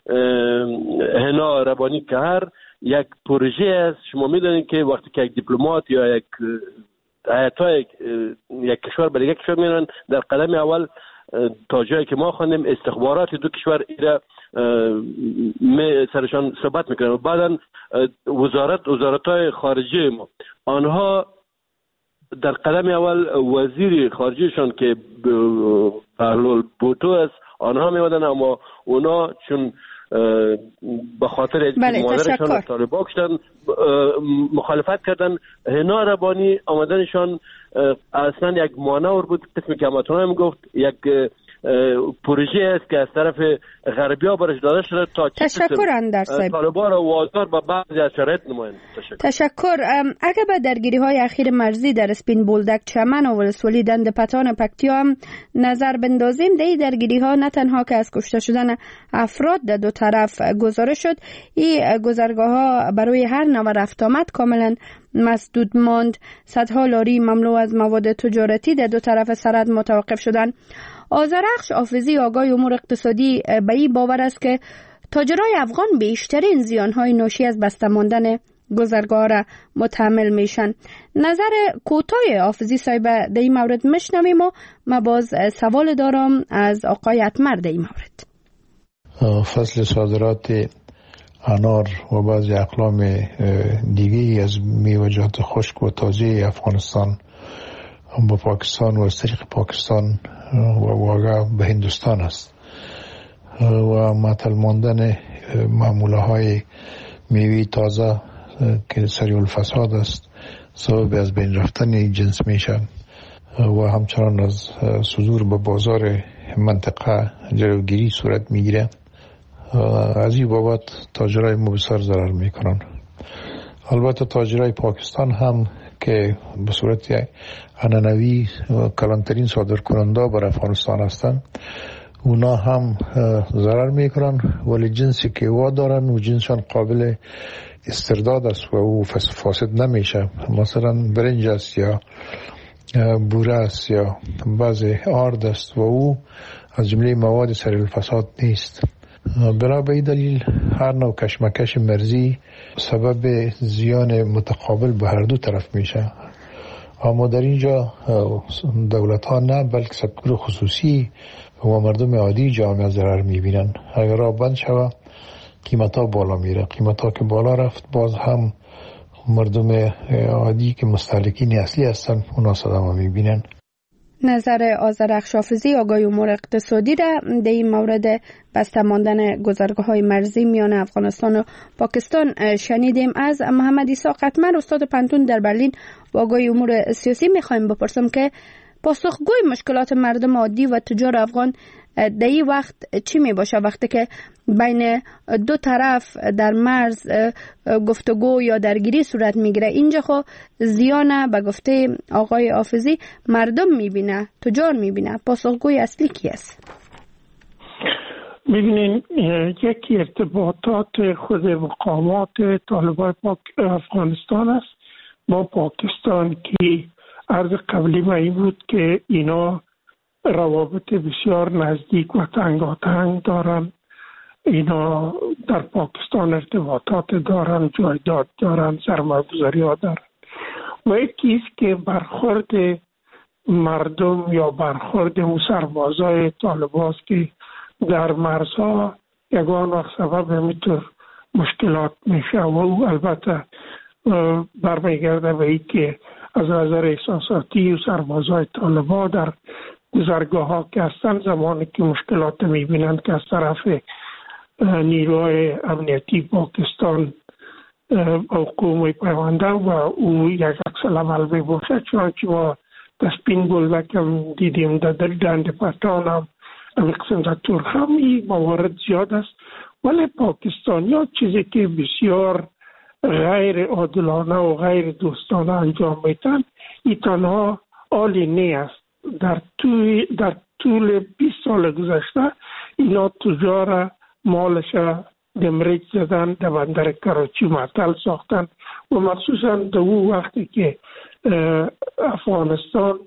Speaker 5: هنا ربانی کهر یک پروژه است. شما میدونید که وقتی که یک دیپلمات یا یک هیئت‌های یک کشور به دیگر کشور میرن در قدم اول تا جایی که ما خواندیم استخبارات دو کشور ایرا سرشان صحبت میکنن و بعدا وزارت‌های خارجه ما آنها در قدم اول وزیر خارجهشان که بهلول بوتو است آنها میودن، اما اونا چون به خاطر مادرشان طالبان کشتن مخالفت کردن. هنا ربانی آمدنشان اصلا یک مانور بود، قسمی که همتون هم گفت یک پروژه است که از طرف غربی ها برش داده شده تا
Speaker 3: تشکر اندر صاحب
Speaker 5: طالبان را وادار به بعضی از شرایط نمایند.
Speaker 3: تشکر. اگر به درگیری های اخیر مرزی در اسپین بولدک چمن و ولسوالی دند پتان پکتیا هم نظر بندازیم، در این درگیری ها نه تنها که از کشته شدن افراد در دو طرف گزارش شد، این گذرگاه ها برای هر نوع رفت آمد کاملا مسدود ماند. صدها لاری مملو از مواد تجارتی در دو طرف سرحد متوقف شدند. آذرخش حافظی آگاه امور اقتصادی به این باور است که تاجرای افغان بیشترین زیانهای ناشی از بسته ماندن گذرگاه را متحمل میشن. نظر کوتاه حافظی صاحب در این مورد میشنویم و من باز سوال دارم از آقای اتمر در این مورد.
Speaker 12: فصل صادرات انار و بعضی اقلام دیگه از میوه‌جات خشک و تازه افغانستان با پاکستان و از طریق پاکستان و واقع به هندوستان است و معطل ماندن معموله های میوه تازه که سریع الفساد است سبب از بین رفتن این جنس میشه و همچنان از صدور به بازار منطقه جلوگیری صورت میگیره. از این بابت تاجرای ما بسیار ضرر میکنن. البته تاجرای پاکستان هم که به صورت عنعنوی کلانترین صادر کننده بر افغانستان هستند، اونا هم ضرر میکنن، ولی جنسی که وا دارن و جنسشان قابل استرداد است و او فاسد نمیشه. مثلا برنج است یا بوره است یا بعض آرد است و او از جمله مواد سریع الفساد نیست. برای به این دلیل هر نوع کشمکش مرزی سبب زیان متقابل به هر دو طرف میشه. اما در اینجا دولت ها نه بلکه سکتور خصوصی و مردم عادی جامعه ضرر میبینن. اگر راه بند شود قیمت ها بالا میره، قیمت ها که بالا رفت باز هم مردم عادی که مستهلکین اصلی هستن اونا صدمه میبینن.
Speaker 3: نظر آذرخش حافظی آگاه امور اقتصادی را در این مورد بسته ماندن گذرگاه‌های مرزی میان افغانستان و پاکستان شنیدیم. از محمد عیسی قتمر استاد پنتون در برلین و آگاه امور سیاسی میخوایم بپرسم که پاسخگوی مشکلات مردم عادی و تجار افغان در این وقت چی می باشه وقتی که بین دو طرف در مرز گفتگو یا درگیری صورت میگیره؟ اینجا خو زیان به گفته آقای حافظی مردم میبینه، تجار میبینه. پاسخگوی اصلی کی است؟
Speaker 6: ببینین، یکی ارتباطات خود مقامات طالبان افغانستان است با پاکستان که عرض قبلی ما این بود که اینا روابط بسیار نزدیک و تنگاتنگ دارن. اینا در پاکستان ارتباطات دارن، جایداد دارن، سرمایه‌گذاری ها دارن. و یکی است که برخورد مردم یا برخورد اون سربازای طالباست که در مرزها یگان وقت سبب همیتور مشکلات میشه و او البته برمیگرده به این که از نظر احساساتی و سربازای طالبا در گذرگاه ها که هستن زمانی که مشکلات میبینند که از طرف نیروهای امنیتی پاکستان حکومت پیونده و او یک عکس العمل میباشه، چنانچه ما در سپین گلبک هم دیدیم، در دند پتان هم قسم در ترک هم این موارد زیاد است. ولی پاکستانی ها چیزی که بسیار غیر عادلانه و غیر دوستانه انجام میتن این تنها عالی نیست. در طول 20 سال گذشته اینا تجار مالش دمریج زدن، در بندر کراچی معطل ساختن و مخصوصا در اون وقتی که افغانستان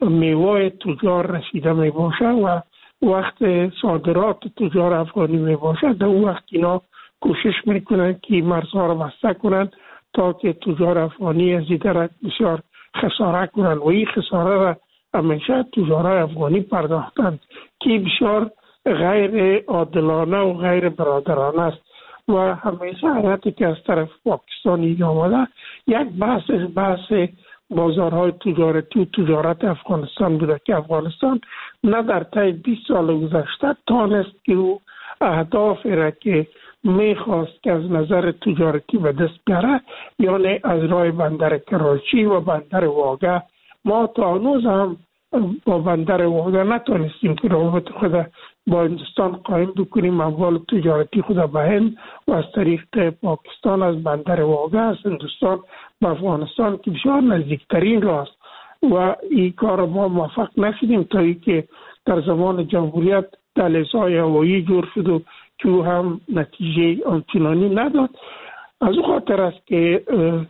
Speaker 6: میوه تجار رسیده می باشه و وقت صادرات تجار افغانی می باشه، در اون وقت اینا کوشش میکنن که مرزها را بسته کنن تا که تجار افغانی از این طرف بسیار خساره کنن و این خساره را همیشه تجارای افغانی پرداختن که بسیار غیر عادلانه و غیر برادرانه است و همیشه حالتی که از طرف پاکستانی آمده یک بحث بازارهای تجارتی و تجارت افغانستان بوده که افغانستان نه در طی 20 سال گذشته تانست که او اهداف را که میخواست که از نظر تجارتی به دست بیاره، یعنی از راه بندر کراچی و بندر واگه، ما تا هنوز هم با بندر واگه نتونستیم که روابط خود با هندوستان قایم بکنیم، اموال تجارتی خود به هند و از طریق پاکستان از بندر واگه از هندوستان به افغانستان که بسیار نزدیکترین راست و این کار ما موفق نشدیم تا ای که در زمان جمهوریت دهلیزهای هوایی جور شد و که هم نتیجه آنچنانی نداد. از او خاطر است که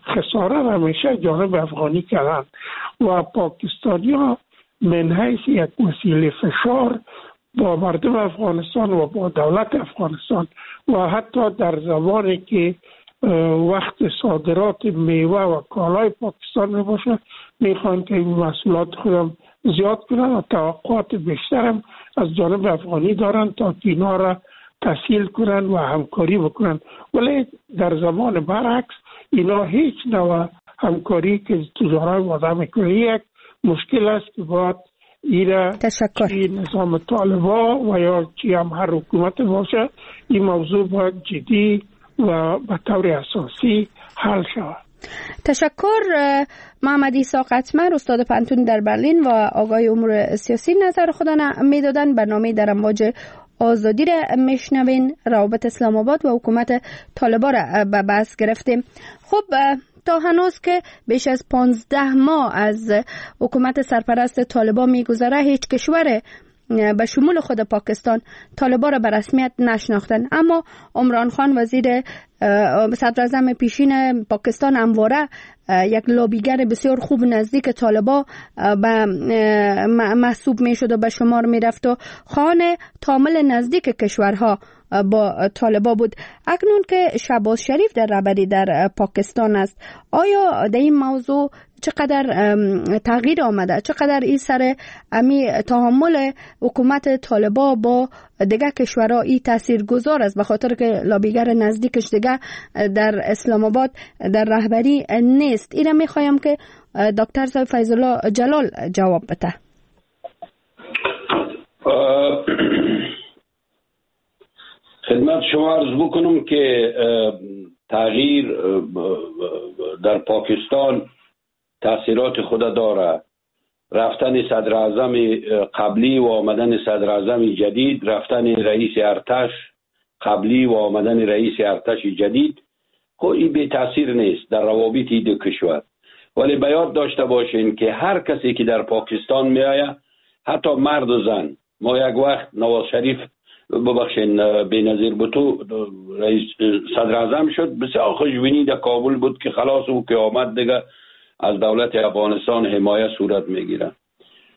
Speaker 6: خساره همیشه جانب افغانی کردن و پاکستانی ها من حیث یک وسیله فشار با مردم افغانستان و با دولت افغانستان و حتی در زمانی که وقت صادرات میوه و کالای پاکستان می باشه میخوان که این محصولات خودم زیاد کنن و توقعات بیشترم از جانب افغانی دارن تا که اینا را تسهیل کنن و همکاری بکنن. ولی در زمان برعکس اینا هیچ نوع همکاری که تجارت وضع میکنه یک مشکل است که باید ایره چی نظام طالبا و یا چی هم هر حکومت باشه این موضوع باید جدی و به طور اساسی حل شود.
Speaker 3: تشکر محمد عیسی قطمر، استاد پانتون در برلین و آقای امور سیاسی نظر خودن میدادن. برنامه در امواج آزادی را میشنوین. روابط اسلام آباد و حکومت طالبان را به بحث گرفتیم. خب تا هنوز که بیش از 15 ماه از حکومت سرپرست طالبان میگذره هیچ کشور به شمول خود پاکستان طالبان را به رسمیت نشناختن، اما عمران خان وزیر صدر اعظم پیشین پاکستان همواره یک لابیگر بسیار خوب نزدیک طالبان محسوب می شد و به شمار می رفت و خواهان تعامل نزدیک کشورها با طالبان بود. اکنون که شهباز شریف در رهبری در پاکستان است، آیا در این موضوع چقدر تغییر آمده؟ چقدر این سر امی تعامل حکومت طالبان با دیگه کشورها این تأثیر گذار است، به خاطر که لابیگر نزدیکش دیگه در اسلام آباد در رهبری نیست؟ اینا میخوایم که دکتر صاحب فیض الله جلال جواب بده.
Speaker 4: خدمت شما عرض بکنم که تغییر در پاکستان تأثیرات خود داره. رفتن صدر اعظم قبلی و آمدن صدر اعظم جدید، رفتن رئیس ارتش قبلی و آمدن رئیس ارتش جدید، خب این بی تأثیر نیست در روابط دو کشور. ولی باید داشته باشین که هر کسی که در پاکستان می آید، حتی مرد و زن، ما یک وقت نواز شریف ببخشین بینظیر بوتو رئیس صدر اعظم شد، بسیار خوشبینی در کابل بود که خلاص او که آمد دیگه از دولت افغانستان حمایت صورت میگیره.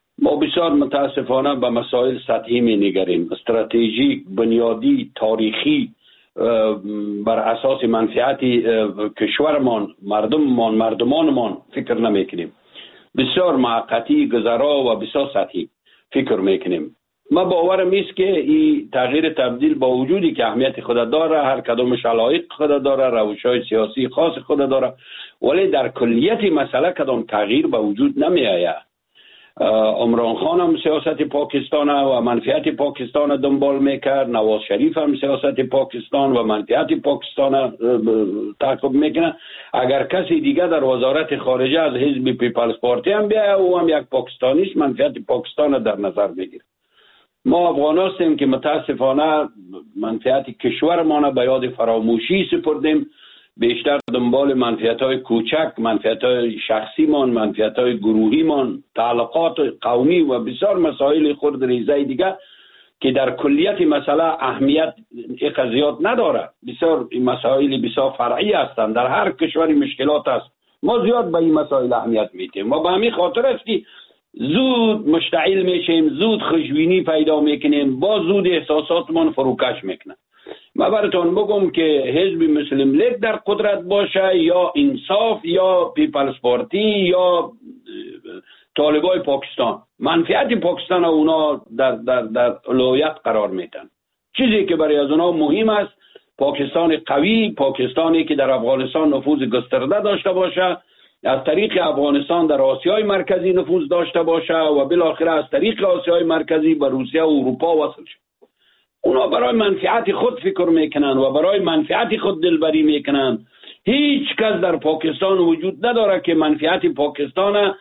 Speaker 4: ما بسیار متاسفانه به مسائل سطحی می نگریم. استراتژیک، بنیادی، تاریخی بر اساس منفعت کشورمان، مردمانمان فکر نمی کنیم. بسیار معقتی، گذرا و بسیار سطحی فکر می کنیم. ما باورم است که این تغییر تبدیل با وجودی که اهمیت خود داره، هر کدامش علایق خود داره، روش‌های سیاسی خاص خود داره، ولی در کلیت مسئله کدام تغییر به وجود نمی آید. عمران خان هم سیاست پاکستان و منفعت پاکستان دنبال میکرد، نواز شریف هم سیاست پاکستان و منفعت پاکستان تعقیب میکنه. اگر کسی دیگه در وزارت خارجه از حزب پیپلز پارتی هم بیاید، او هم یک پاکستانیست، منفعت پاکستان در نظر میگیره. ما افغان هستیم که متاسفانه منفعت کشورمان به یاد فراموشی سپردیم، بیشتر دنبال منفعت‌های کوچک، منفعت‌های شخصیمان، منفعت‌های گروهیمان، تعلقات قومی و بسیار مسائل خرد ریزه دیگه که در کلیت مسئله اهمیت زیاد نداره. بسیار مسائل بسیار فرعی هستند، در هر کشوری مشکلات است. ما زیاد به این مسائل اهمیت میدیم. ما به همین خاطر است که زود مشتعل میشیم، زود خوشبینی پیدا میکنیم، با زود احساساتمان فروکش میکنه. ما براتون بگم که حزب مسلم لیگ در قدرت باشه یا انصاف یا پیپلز پارتی یا طالبای پاکستان، منفعت پاکستان اونا در اولویت قرار میتن. چیزی که برای از اونا مهم است پاکستان قوی، پاکستانی که در افغانستان نفوذ گسترده داشته باشه، از طریق افغانستان در آسیای مرکزی نفوذ داشته باشه و بالاخره از طریق آسیای مرکزی به روسیه و اروپا وصل شه. اونا برای منفعت خود فکر میکنن و برای منفعت خود دلبری میکنن. هیچ کس در پاکستان وجود نداره که منفعت پاکستان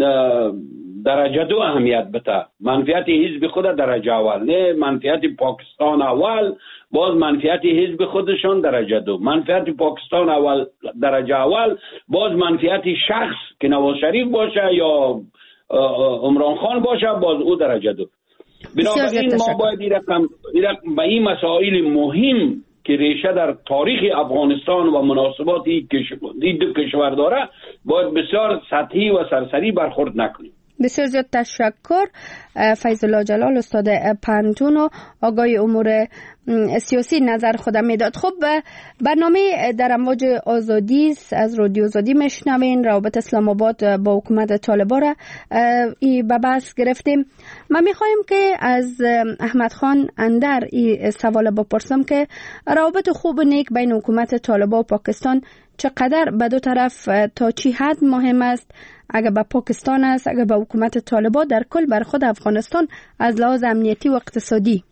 Speaker 4: درجه دو اهمیت بده، منفعت حزب خود درجه اول، نه منفعت پاکستان اول باز منفعت حزب خودشان درجه دو، منفعت پاکستان اول درجه اول باز منفعت شخص که نواز شریف باشه یا عمران خان باشه باز او درجه دو. بنابراین ما باید به این مسائل مهم که ریشه در تاریخ افغانستان و مناسبات این دو کشور داره باید بسیار سطحی و سرسری برخورد نکنیم.
Speaker 3: بسیار زیاد تشکر. فیض الله جلال استاد پانتون و آقای امور سیاسی نظر خودم میداد. خب برنامه در امواج آزادی از رادیو آزادی میشنوین. روابط اسلام آباد با حکومت طالبان را به بحث گرفتیم. ما میخوایم که از احمد خان اندر این سوال بپرسم که روابط خوب و نیک بین حکومت طالبان و پاکستان چقدر به دو طرف تا چی حد مهم است؟ اگر به پاکستان است، اگر به حکومت طالبان، در کل بر خود افغانستان از لحاظ امنیتی و اقتصادی؟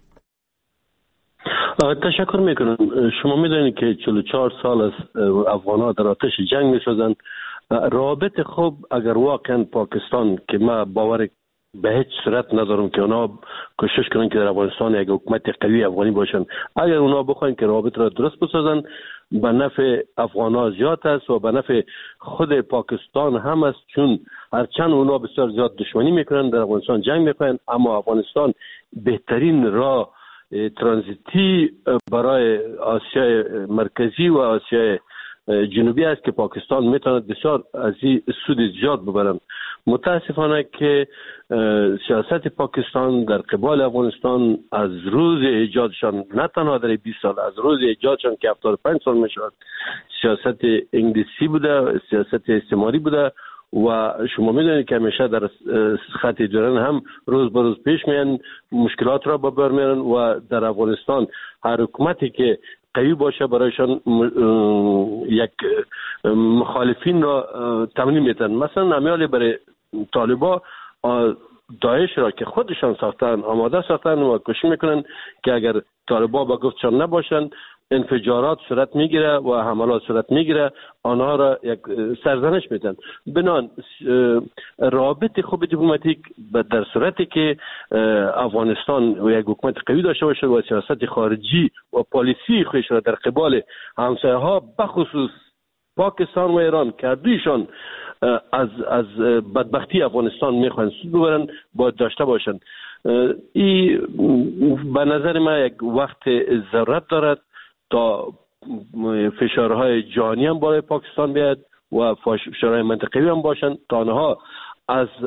Speaker 5: تشکر میکنم. شما میدونید که 44 سال است افغان‌ها در آتش جنگ میسازند. رابط خوب اگر واقعا پاکستان که ما باور به هیچ صورت ندارم که اونا کوشش کنن که در افغانستان یک حکومت قوی افغانی باشن، اگر اونا بخواین که رابط را درست بسازن به نفع افغان‌ها زیاد است و به نفع خود پاکستان هم است، چون هرچند اونا بسیار زیاد دشمنی میکنن در افغانستان جنگ میکنن، اما افغانستان بهترین راه ترانزیتی برای آسیای مرکزی و آسیای جنوبی است که پاکستان میتواند بسیار از این سود زیاد ببرند. متاسفانه که سیاست پاکستان در قبال افغانستان از روز ایجادشان، نه تنها در 20 سال، از روز ایجادشان که 75 سال میشود، سیاست انگلیسی بوده، سیاست استعماری بوده و شما میدونید که همیشه در خط دوران هم روز به روز پیش میان، مشکلات را به بر میارن و در افغانستان هر حکومتی که قوی باشه برایشان یک مخالفین را تمرین میتن. مثلا نمیالی برای طالبا داعش را که خودشان ساختن آماده ساختن و کوشش میکنن که اگر طالبا با گفتشان نباشن انفجارات صورت میگیره و حملات صورت میگیره، آنها را یک سرزنش میدن. بنان رابط خوب دیپلماتیک در صورتی که افغانستان و یک حکومت قوی داشته باشه و سیاست خارجی و پالیسی خودش را در قبال همسایه‌ها بخصوص پاکستان و ایران که دویشان از بدبختی افغانستان میخوان سود ببرن باید داشته باشن. این به نظر ما یک وقت ضرورت دارد تا فشارهای جهانی هم برای پاکستان بیاد و فشارهای منطقه‌ای هم باشن تا آنها از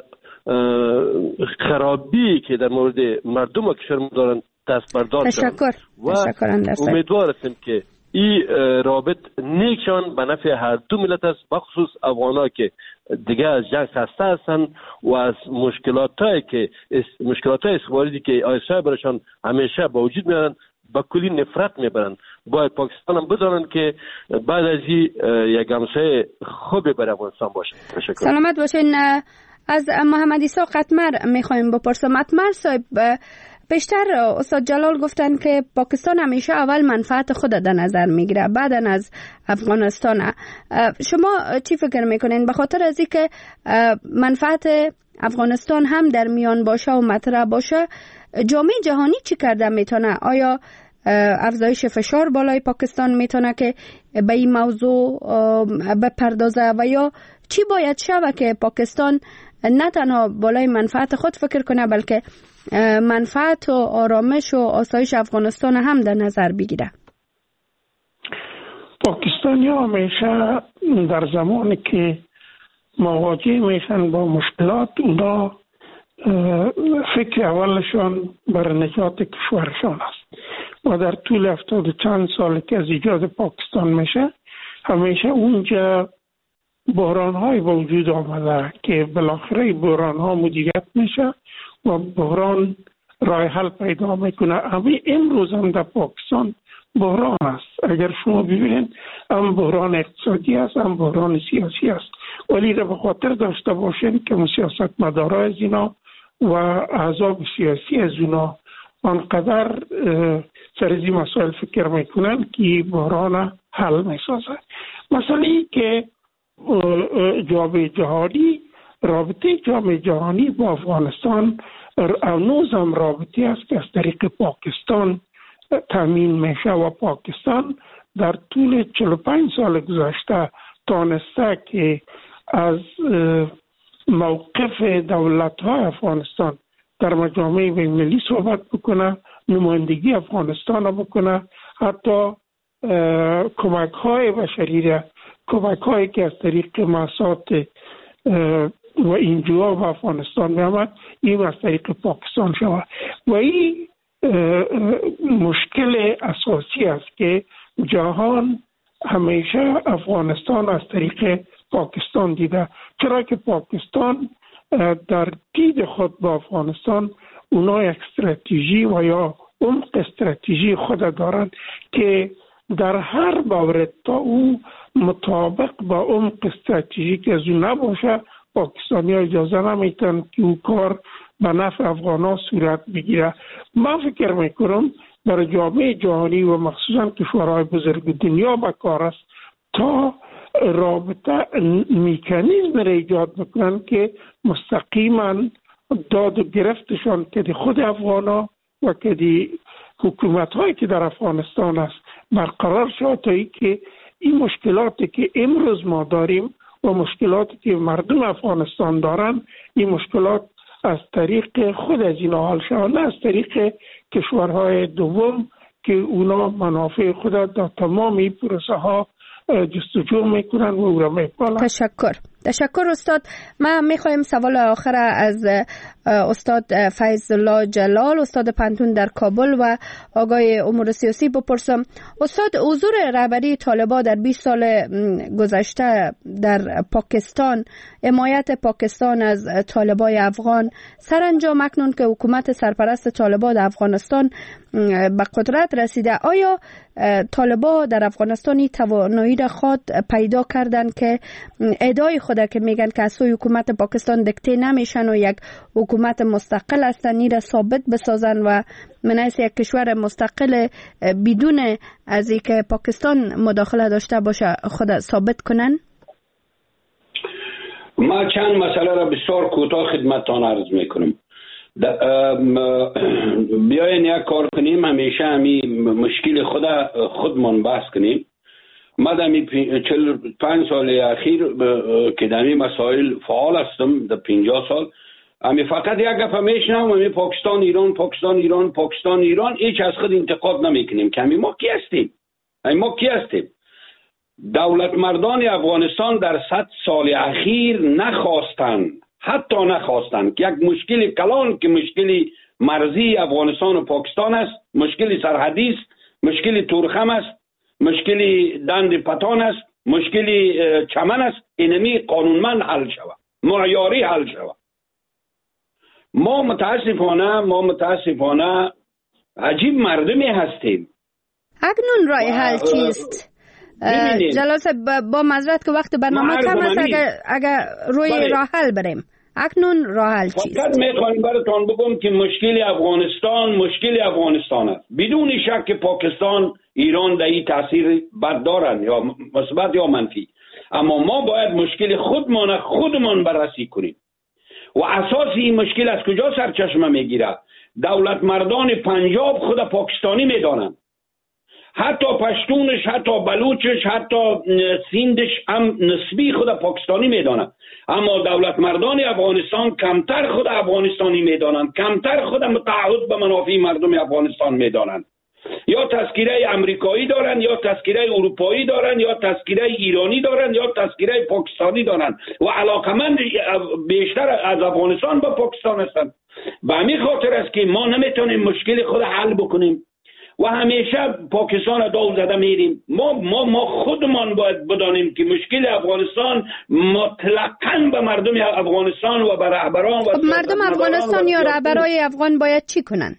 Speaker 5: خرابی که در مورد مردم کشور دارن دست بردار شوند و امیدوار هستیم که این رابط نیکشان به نفع هر دو ملت است، بخصوص افغان‌ها که دیگه از جنگ خسته هستن و از مشکلات استخباراتی که آیسای برشان همیشه با وجود میارن با کلی نفرت میبرن. باید پاکستان هم بدانن که بعد از این یک همسایه خوبی برای افغانستان باشه.
Speaker 3: سلامت باشین. از محمد عیسی قطمر میخوایم بپرسم. قطمر صاحب، بیشتر استاد جلال گفتن که پاکستان همیشه اول منفعت خود در نظر میگیره بعداً از افغانستان. شما چی فکر میکنین؟ به خاطر از اینکه منفعت افغانستان هم در میان باشه و مطرح باشه، جامعه جهانی چی کرده میتونه؟ آیا افزایش فشار بالای پاکستان میتونه که به این موضوع بپردازه و یا چی باید شوه که پاکستان نه تنها بالای منفعت خود فکر کنه بلکه منفعت و آرامش و آسایش افغانستان هم در نظر بگیره؟
Speaker 6: پاکستانی ها همیشه در زمانی که مواجه میشن با مشکلات، اونا فکر اولشان بر نجات کشورشان است و در طول 70 چند سال که از ایجاد پاکستان میشه همیشه اونجا بحران های با وجود آمده که بالاخره بحران ها مدیریت میشه و بحران راه حل پیدا میکنه. همین امروز هم در پاکستان بحران است. اگر شما ببینید هم بحران اقتصادی است هم بحران سیاسی است، ولی را به خاطر داشته باشین که سیاستمدارای از اینا و احزاب سیاسی از اونا آنقدر سر از این مسائل فکر میکنن که بحران حل میسازه. مسئله که رابطه جامعه جهانی با افغانستان هنوز هم رابطه است که از طریق پاکستان تامین میشه و پاکستان در طول 45 سال گذشته تانسته که از موقف دولت‌های افغانستان در مجامع بین‌المللی صحبت بکنه، نمایندگی افغانستان بکنه، حتی کمک‌های بشری، کمک‌هایی که از طریق مؤسسات و اینجا به افغانستان می‌آمد، این از طریق پاکستان شود و این مشکل اساسی است که جهان همیشه افغانستان از طریق پاکستان دیده، چرا که پاکستان در دید خود با افغانستان اونا یک استراتژی و یا عمق استراتژی خود دارند که در هر مورد تا او مطابق با عمق استراتژی که از اون نباشه پاکستانی ها اجازه نمیتن که او کار به نفع افغان ها صورت بگیره. من فکر میکنم در جامعه جهانی و مخصوصا کشورهای بزرگ دنیا بکار است تا رابطه میکانیزم را ایجاد بکنن که مستقیما داد و گرفتشان که دی خود افغان ها و که دی حکومت هایی که در افغانستان است برقرار شد تا ای که این مشکلاتی که امروز ما داریم و مشکلاتی که مردم افغانستان دارن، این مشکلات از طریق خود از این حال شد، نه از طریق کشورهای دوم که اونا منافع خود در تمام این پروسه ها جستجو میکنن و او را میپالن.
Speaker 3: تشکر استاد. ما میخوایم سوال آخر از استاد فیض الله جلال، استاد پنتون در کابل و آقای امور سیاسی بپرسم. استاد، حضور رهبری طالبان در 20 سال گذشته در پاکستان، حمایت پاکستان از طالبان افغان، سرانجام اکنون که حکومت سرپرست طالبان در افغانستان به قدرت رسیده، آیا طالبان در افغانستان توانایی را خود پیدا کردن که ادعای خود که میگن که از سوی حکومت پاکستان دکته نمیشن و یک حکومت مستقل هستن، این را ثابت بسازن و من از یک کشور مستقل بدون از اینکه پاکستان مداخله داشته باشه خود ثابت کنن؟
Speaker 4: ما چند مسئله را بسیار کوتاه خدمتتان عرض میکنم. بیاین یک کار کنیم، همیشه همین مشکل خودمان بحث کنیم. ما در 45 سال اخیر که در این مسائل فعال هستم، در 50 سال همی فقط یک گپ میشنم، همی پاکستان ایران پاکستان ایران پاکستان ایران، هیچ از خود انتقاد نمیکنیم که همی ما کی هستیم؟ دولت مردان افغانستان در 100 سال اخیر نخواستند حتی نخواستند که یک مشکل کلان که مشکل مرزی افغانستان و پاکستان است، مشکل سرحدی است، مشکل تورخم است، مشکل دند پتان است، مشکل چمن است، اینمی قانونمند حل شود، معیاری حل شود. ما متاسفانه عجیب مردمی هستیم.
Speaker 3: اکنون راه حل چیست؟ جلال صاحب با معذرت که وقت برنامه کم است، اگر روی راه حل بریم، اکنون راه حل چیست؟
Speaker 4: فقط میخوام براتون بگم که مشکل افغانستان است. بدون شک پاکستان، ایران در این تاثیر بد دارند، یا مثبت یا منفی، اما ما باید مشکل خودمان بررسی کنیم. و اساس این مشکل از کجا سرچشمه میگیرد؟ دولت مردان پنجاب خود پاکستانی میدانند، حتی پشتونش، حتی بلوچش، حتی سیندش هم نسبی خود پاکستانی میدانند. اما دولت مردان افغانستان کمتر خود افغانستانی میدانند، کمتر خود متعهد به منافع مردم افغانستان میدانند. یا تذکیره امریکایی دارند، یا تذکیره اروپایی دارند، یا تذکیره ایرانی دارند، یا تذکیره پاکستانی دارند و علاقمند بیشتر از افغانستان به پاکستان هستند. به همین خاطر است که ما نمیتونیم مشکل خود حل بکنیم و همیشه پاکستان دو زده میریم. ما خودمان باید بدانیم که مشکل افغانستان مطلقاً به مردم افغانستان و به رهبران و
Speaker 3: مردم افغانستان یا رهبرای افغان باید چی کنن؟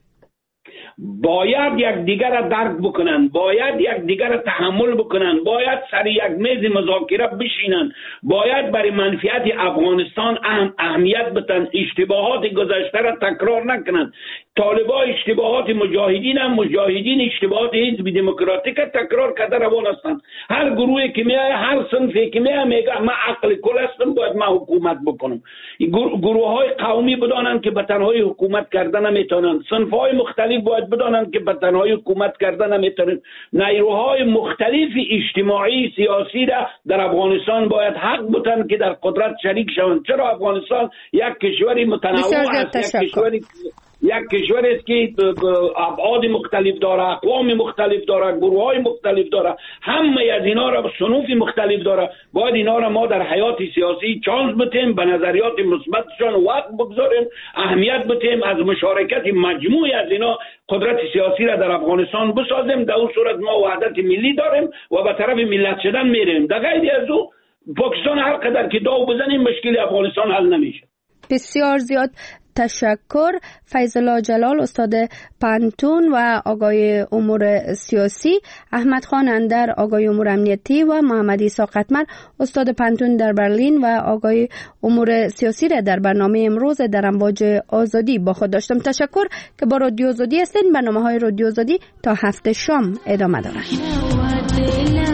Speaker 4: باید یک دیگر را درک بکنن، باید یک دیگر را تحمل بکنن، باید سر یک میز مذاکره بشینن، باید برای منفعت افغانستان اهمیت بدن، اشتباهات گذشته را تکرار نکنن. طالبا اشتباهات مجاهدین هم، مجاهدین اشتباهات حزب دموکراتیک تکرار کرده روان هستند. هر گروهی که میاد، هر صنفی که میگه من عقل کل هستم، باید من حکومت بکنم. گروه های قومی بدانند که به تنهایی حکومت کردن نمیتونن، صنف های مختلف باید بدانند که به تنهایی حکومت کردن نمیتونن. نیروهای مختلف اجتماعی سیاسی را در افغانستان باید حق بدن که در قدرت شریک شوند. چرا افغانستان یک کشوری متنوع است، یک کشور است که ابعاد مختلف داره، اقوام مختلف داره، گروه های مختلف داره، همه از اینا را صنوف مختلف داره. باید اینا را ما در حیات سیاسی چانس بدیم، به نظریات مثبتشان وقت بگذاریم، اهمیت بدیم، از مشارکت مجموعی از اینا قدرت سیاسی را در افغانستان بسازیم. در اون صورت ما وحدت ملی داریم و به طرف ملت شدن میریم. در غیر از او پاکستان هر قدر که داو بزنیم مشکل افغانستان حل نمیشه.
Speaker 3: بسیار زیاد تشکر. فیض الله جلال، استاد پانتون و آقای امور سیاسی، احمد خان اندر، آقای امور امنیتی و محمد عیسی قطمر، استاد پانتون در برلین و آقای امور سیاسی را در برنامه امروز در امواج آزادی با خود داشتم. تشکر که با رادیو آزادی هستین. برنامه‌های رادیو آزادی تا هفته شام ادامه دارد.